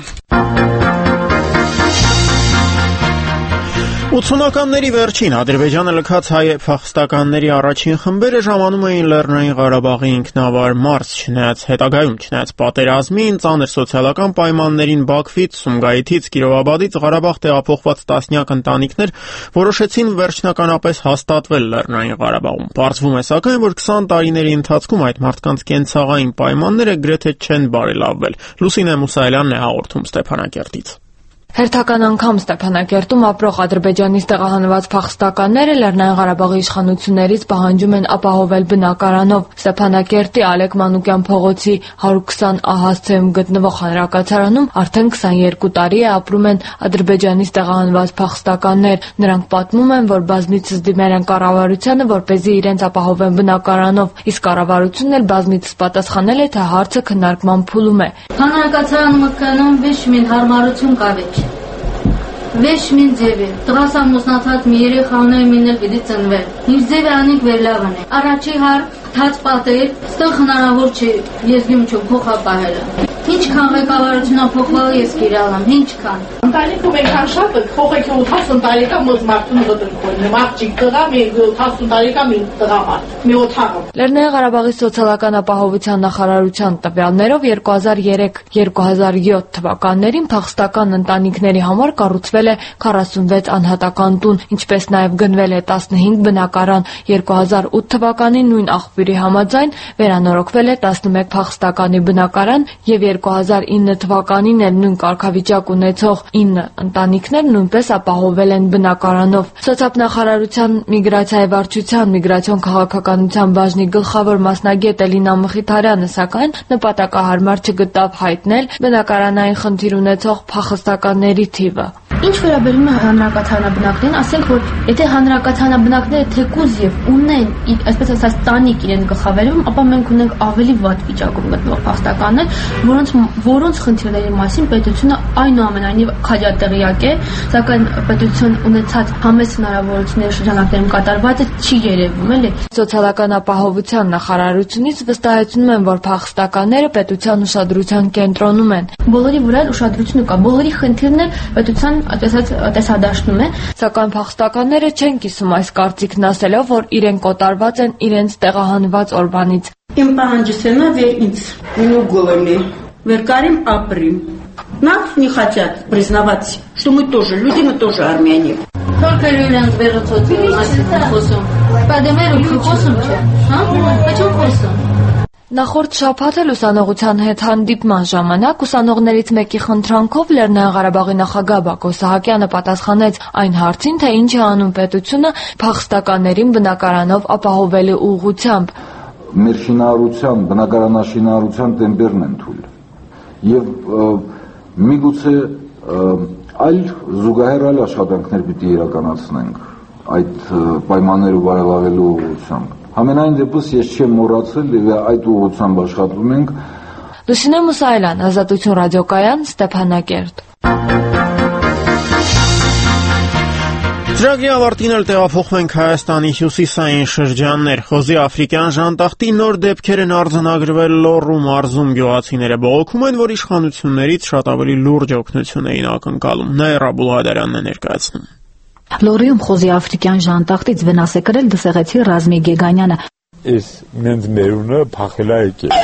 ութսունականների վերջին Ադրբեջանը լքած հայ փախստականների առաջին խմբերը ժամանում էին Լեռնային Ղարաբաղի ինքնավար մարզ, չնայած հետագայում, չնայած պատերազմին, ծանր սոցիալական պայմաններին Բաքվից, Սումգայիթից, Կիրովաբադից Ղարաբաղ տեղափոխված տասնյակ ընտանիքներ որոշեցին վերջնականապես հաստատվել Լեռնային Ղարաբաղում։ Պարզվում է սակայն, որ քսան տարիների ընթացքում այդ մարդկանց կենցաղային պայմանները գրեթե չեն բարելավվել։ Լուսինե Մուսայելյանն է հաղորդում Ստեփանակերտից։
Հերթական անգամ Ստեփանակերտում ապրող Ադրբեջանից տեղահանված փախստականները Լեռնային Ղարաբաղի իշխանություններից պահանջում են ապահովել բնակարանով։ Ստեփանակերտի Ալեք Մանուկյան փողոցի հարյուր քսան ահասցեում գտնվող հանրակացարանում արդեն քսաներկու տարի է ապրում են Ադրբեջանից տեղահանված փախստականներ։ Նրանք պատմում են, որ բազմիցս դիմել են կառավարությանը, որպեսզի իրենց ապահովեն բնակարանով, իսկ կառավարությունն էլ բազմիցս պատասխանել է, թե հարցը քննարկման փուլում է։
Հանրակացարանում մտնում վիշմին հարմարություն կավեչ։ Վեշ մին ձևի, տղաս ամուսնացած մի երեխա ունի մինել պիտի ծնվել։ Ինչ ձև է անենք վերլավն է։ Առաջի հարկ թաց պատեր, ստեղ հնարավոր չի եզգիմ չում փոխապահելը։ Ինչքան ղեկավարությունն փոխվալ ես գիրալամ, ինչքան։
Ընտանիքում այնքան շատ է, փոխեք ութասուն տարեկան ոց մարդուն դրկոն, աղջիկ տղա, մի ութասուն տարեկան մի տղամարդ, մի օթաղը։
Լեռնային Ղարաբաղի սոցիալական ապահովության նախարարության տվյալներով երկու հազար երեք երկու հազար յոթ թվականներին փախստական ընտանիքների համար կառուցվել է քառասունվեց անհատական տուն, ինչպես նաև գնվել է տասնհինգ բնակարան։ երկու հազար ութ թվականին նույն աղբյուրի համաձայն վերանորոգվել է տասնմեկ փախստականի բնակարան եւ երկու հազար ինը թվականին էլ նույն կարգավիճակ ունեցող ինը ընտանիքներ նույնպես ապահովել են բնակարանով։ Սոցիալնախարարության միգրացիայի վարչության միգրացիոն քաղաքականության բաժնի գլխավոր մասնագետ Էլինա Մխիթարյանը սակայն նպատակահարմար չգտավ հայտնել բնակարանային խնդիր ունեցող փախստականների թիվը։
Ինչ վերաբերում է հանրակացարանաբնակներին, ասենք որ եթե հանրակացարանաբնակները թեկուզ եւ ունեն, այսպես ասած, տանիք իրեն գլխավերում, ապա մենք ունենք ավելի վատ վիճակում գտնվող փախստականներ, որոնց որոնց խնդիրների մասին պետությունը այնուամենայնիվ քաջատեղյակ է, սակայն պետություն ունեցած համեստ հնարավորությունների շրջանակներում կատարվածը չի երևում, էլի։
Սոցիալական ապահովության նախարարությունից վստահեցնում են, որ փախստականները պետության ուշադրության կենտրոնում են։
Բոլորի վրա ուշադրություն կա, բոլորի խնդիրն է պետության այսպես տեսադաշտում է,
սակայն փախստականները չեն կիսում այս կարծիքն ասելով, որ իրենք կոտարված են իրենց տեղահանված օրվանից։
Իմ պահանջս է նա վեր ինձ մինու голыми, վերկարим ապրим. Нас не хотят признавать, что мы тоже люди, мы тоже армяне.
Только իրենց վերոցոց մասին խոսում։ Պատմերում խոսում չէ, հա? Почему խոսում։
Նախորդ շաբաթ էլ ուսանողության հետ հանդիպման ժամանակ ուսանողներից մեկի խնդրանքով Լեռնային Ղարաբաղի նախագահ Բակո Սահակյանը պատասխանեց այն հարցին, թե ինչ է անում պետությունը փախստականներին բնակարանով ապահովելու ուղղությամբ։
Մեր շինարարության, բնակարանաշինարարության տեմպերն են թույլ։ Եվ միգուցե այլ զուգահեռ այլ աշխատանքներ պիտի իրականացնենք այդ պայմանները բարելավելու ուղղությամբ։ Համենայն դեպս ես չեմ մոռացել եւ այդ ուղղությամբ աշխատում ենք։
Լուսինե Մուսայելյան, Ազատություն ռադիոկայան, Ստեփանակերտ։
Ծրագրի ավարտին էլ տեղափոխվում ենք Հայաստանի հյուսիսային շրջաններ։ Խոզի աֆրիկյան ժանտախտի նոր դեպքեր են արձանագրվել Լոռու մարզում։ Գյուղացիները բողոքում են, որ իշխանություններից շատ ավելի լուրջ օգնություն էին ակնկալում։ Նաիրա Բուլղադարյանն է ներկայացնում։
Լոռիում խոզի աֆրիկյան ժանտախտից վնաս է կրել դսեղեցի Ռազմի Գեգանյանը։
Այս մենց մերունը փախել է եկել։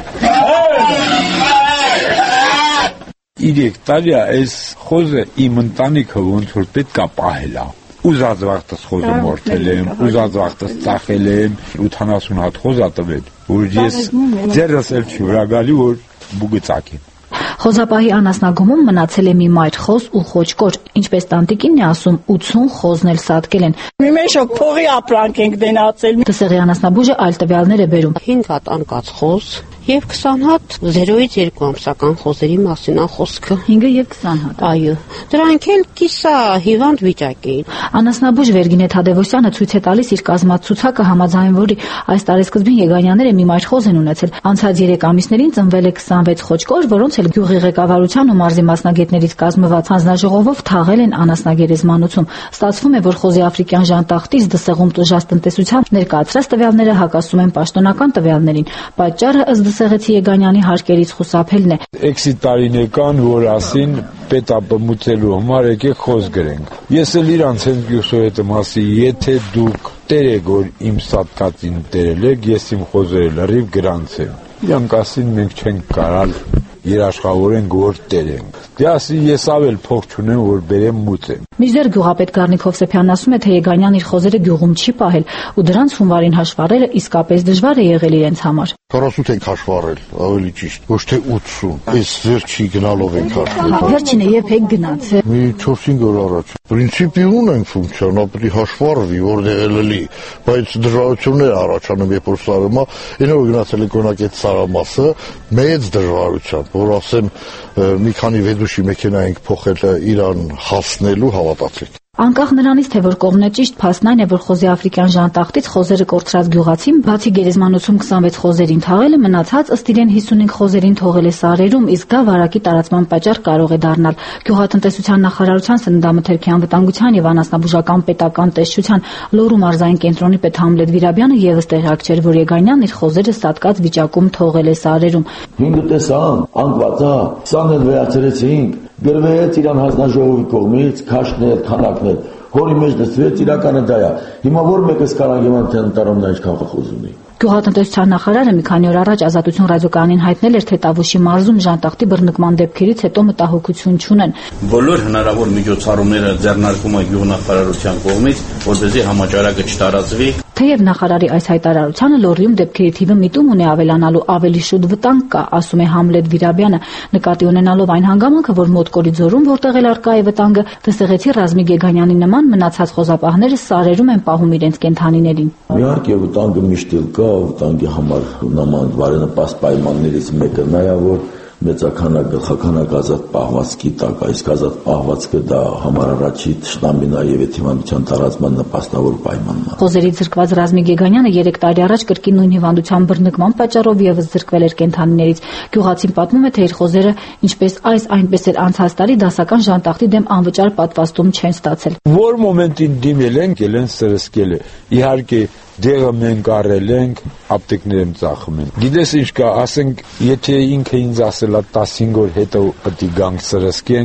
Իրեք տարի այս խոզը իմ ընտանիքը ոնց որ պետք է պահել է։ Ուզած վաղտս խոզը մորթել եմ, ուզած վաղտս ծախել եմ, ութանասուն հատ խոզ ա տվել, որ ես ձերս էլ չի վրա գալի, որ բուգը ծակեմ։
Խոզապահի անասնագումում մնացել է մի մայր խոզ ու խոճկոր, ինչպես տանտիկինն է ասում, ութուն խոզն էլ սատկել են։
Մի մեշոք փողի ապրանք ենք դենացել։
Դսեղի անասնաբուժը այլ տվյալներ է բերում։
հինգ հատ անկած խոզ եւ քսան հատ զերոյից երկու ամսական խոզերի մասին ա խոսքը։
հինգը եւ քսան հատ։
Այո։ Դրանք էլ կիսա հիվանդ վիճակի էին։
Անասնաբուժ Վերգինե Թադևոսյանը ցույց է տալիս իր կազմած ցուցակը, համաձայն որի այս տարեսկզբին Եգանյանները մի մայր խոզ են ունեցել։ Անցած երեք ամիսներին ծնվել է քսանվեց խոճկոր, որոնց էլ գյուղի ղեկավարության ու մարզի մասնագետներից կազմված հանձնաժողովով թաղել են անասնագերեզմանոցում։ Ստացվում է, որ խոզի աֆրիկյան ժանտախտից դսեղում տուժած տնտեսության ներկայացրած տվյալները հակասում են պաշտոնական տվյալներին։ Պատճառը ըստ Դսեղեցի Եգանյանի հարկերից խուսափելն է։
Էքսի տարիներկան, որ ասին պետա բմուծելու համար եկեք խոզ գրենք։ Ես էլ իրանց հենց գյուղսոյետը մասի, եթե դուք տեր եք, որ իմ սատկածին տերել եք, ես իմ խոզերը լրիվ գրանց եմ։ Իրանք ասին մենք չենք կարալ երաշխավորենք, որ տերենք։ Դե ասի ես ավել փող չունեմ, որ բերեմ մուծեմ։
Մինչդեռ գյուղապետ Գառնիկ Հովսեփյանն ասում է, թե Եգանյան իր խոզերը գյուղում չի պահել ու դրանց հունվարին հաշվառելը իսկապես դժվար է եղել իրենց համար։
քառասուն ենք հաշվառել, ավելի ճիշտ, ոչ թե ութսուն։ Այս վերջի գնալով ենք հաշվառել։
Վերջինը երբեք գնաց։
Մի չորս-հինգ օր առաջ։ Պրինցիպի ունենք ֆունկցիան, ապրի հաշվառվի, որտեղ էլ էլի, բայց դժվարություններ առաջանում, երբ որ սարումա, այնով գնացել եք օրինակ այդ սարամասը մեծ դժվարությամբ, որ ասեմ մի քանի վեդուշի մեքենա ենք փոխել իրան հասնելու, հավատացեք։
Անկախ նրանից, թե որ կողմն է ճիշտ, փաստն այն է, որ խոզի աֆրիկյան ժանտախտից խոզերը կորցրած գյուղացին բացի գերեզմանոցում քսանվեց խոզերին թաղելը, մնացած ըստ իրեն հիսունհինգ խոզերին թողել է սարերում, իսկ դա վարակի տարածման պատճառ կարող է դառնալ։ Գյուղատնտեսության նախարարության սննդամթերքի անվտանգության եւ անասնաբուժական պետական տեսչության Լոռու մարզային կենտրոնի պետ Համլետ Վիրաբյանը եւս տեղյակ չէր, որ Եգանյանն իր խոզերը սատկած վիճակում թողել է սարերում։
Հինգ տեսան, անկվածա, սան էլ վերացրեցինք, գրվեց իրան հանձնաժողովի կողմից, քաշներ, քանակներ, հորի մեջ դստվեց, իրականը դա է։ Հիմա որ մեկս կարանգեման թե ընտարումն ինչքան խոզ ունի։
Գյուղատնտեսության նախարարը մի քանի օր առաջ Ազատություն ռադիոկայանին հայտնել էր, թե Տավուշի մարզում ժանտախտի բռնկման դեպքերից հետո մտահոգություն չունեն։
Բոլոր հնարավոր միջոցառումները ձեռնարկում է գյուղնախարարության կողմից, որպեսզի համաճարակը չտարածվի։
Թեև նախարարի այս հայտարարությանը Լոռիում դեպքերի թիվը միտում ունի ավելանալու ավելի շուտ վտանգ կա, ասում է Համլետ Վիրաբյանը, նկատի ունենալով այն հանգամանքը, որ Մոտկորի ձորում, որտեղ էլ առկա է վտանգը, Դսեղեցի Ռազմի Գեգանյանի նման մնացած խոզապահները սարերում են պահում իրենց կենդանիներին։
Իհարկե վտանգը միշտ էլ կա, վտանգի համար նման բարենպաստ պայմաններից մեկը նա է, որ մեծականակ գլխականակ ազատ պահվածքի տակ, այս ազատ պահվածքը դա համար առաջի թշնամին է եւ հիվանդության տարածման նպաստավոր պայմանն է։
Խոզերի զրկված Ռազմի Գեգանյանը երեք տարի առաջ կրկին նույն հիվանդության բռնկման պատճառով եւս զրկվել էր կենդանիներից։ Գյուղացին պատմում է, թե իր խոզերը ինչպես այս, այնպես էլ անցած տարի դասական ժանտախտի դեմ անվճար պատվաստում չեն ստացել։
Որ մոմենտին դիմել են, ելեն սրսկել է։ Իհարկե դեղը մենք առել ենք, ապտեկներ եմ ծախում են։ Գիտես ինչ կա, ասենք, եթե ինքը ինձ ասել է տասնհինգ օր հետո պետք է գանք սրսկենք,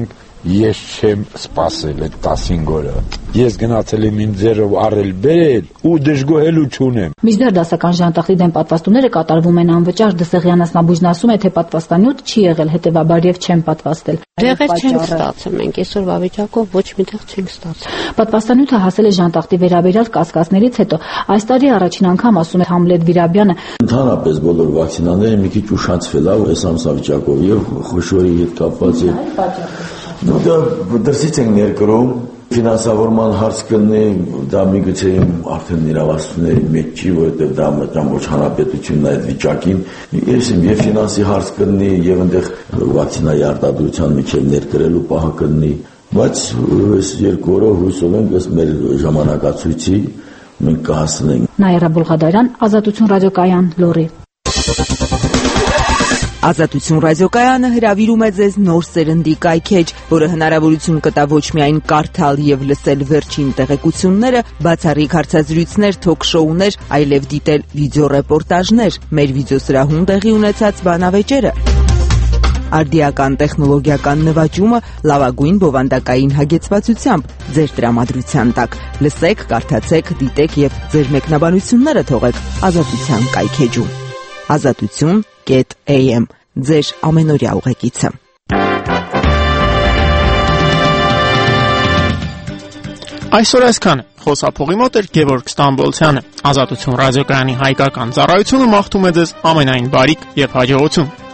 ես չեմ սպասել այդ տասնհինգ օրը։ Ես գնացել եմ ինձ ձեռով առել բերել ու դժգոհելու չունեմ։
Մինչդեռ դասական ժանտախտի դեմ պատվաստումները կատարվում են անվճար։ Դսեղյան ասնաբույժն ասում է, թե պատվաստանյութ չի եղել, հետևաբար եւ չեն պատվաստել։
Դեղեր չենք ստացել, մենք այսօրվա վիճակով ոչ միտեղ չենք ստացել։
Պատվաստանյութը հասել է ժանտախտի վերաբերյալ կասկածներից հետո։ Այս տարի առաջին անգամ, ասում է Համլետ Վիրաբյանը,
ընդհանրապես բոլոր վակցինաները մի քիչ ուշացվել է այս ամսավիճակով եւ խոշորի հետ կապված է։ Նո դա դրսից են ներկրում ֆինանսավորման հարց կլինի, դա միգուցե արդեն իրավասությունների մեջ չի, որովհետև դա մտամոչ հանրապետությունն այդ վիճակին, ես իմ եւ ֆինանսի հարց կլինի, եւ այնտեղ վակցինայի արտադրության միջև ներկրելու պահը կլինի, բայց այս երկու օրը հույսով ենք, ըստ մեր ժամանակացույցի մենք կհասնենք։
Նաիրա Բուլղադարյան, Ազատություն ռադիոկայան, Լոռի։
Ազատություն ռադիոկայանը հրավիրում է ձեզ նոր սերնդի կայքեջ, որը հնարավորություն կտա ոչ միայն կարդալ եւ լսել վերջին տեղեկությունները, բացառիկ հարցազրույցներ, թոք-շոուներ, այլև դիտել վիդեոռեպորտաժներ, մեր վիդեոսրահում տեղի ունեցած բանավեճերը, արդիական տեխնոլոգիական նվաճումը լավագույն բովանդակային հագեցվածությամբ ձեր տրամադրության տակ։ Լսեք, կարդացեք, դիտեք եւ ձեր մեկնաբանությունները թողեք Ազատության կայքեջում։ Ազատություն A M ձեր ամենօրյա ուղեկիցը։
Այսօր այսքան է։ Խոսափողի մոտ էր Գևորգ Ստամբոլցյանը։ Ազատություն ռադիոկայանի հայկական ծառայությունը մաղթում է ձեզ ամենայն բարիք եւ հաջողություն։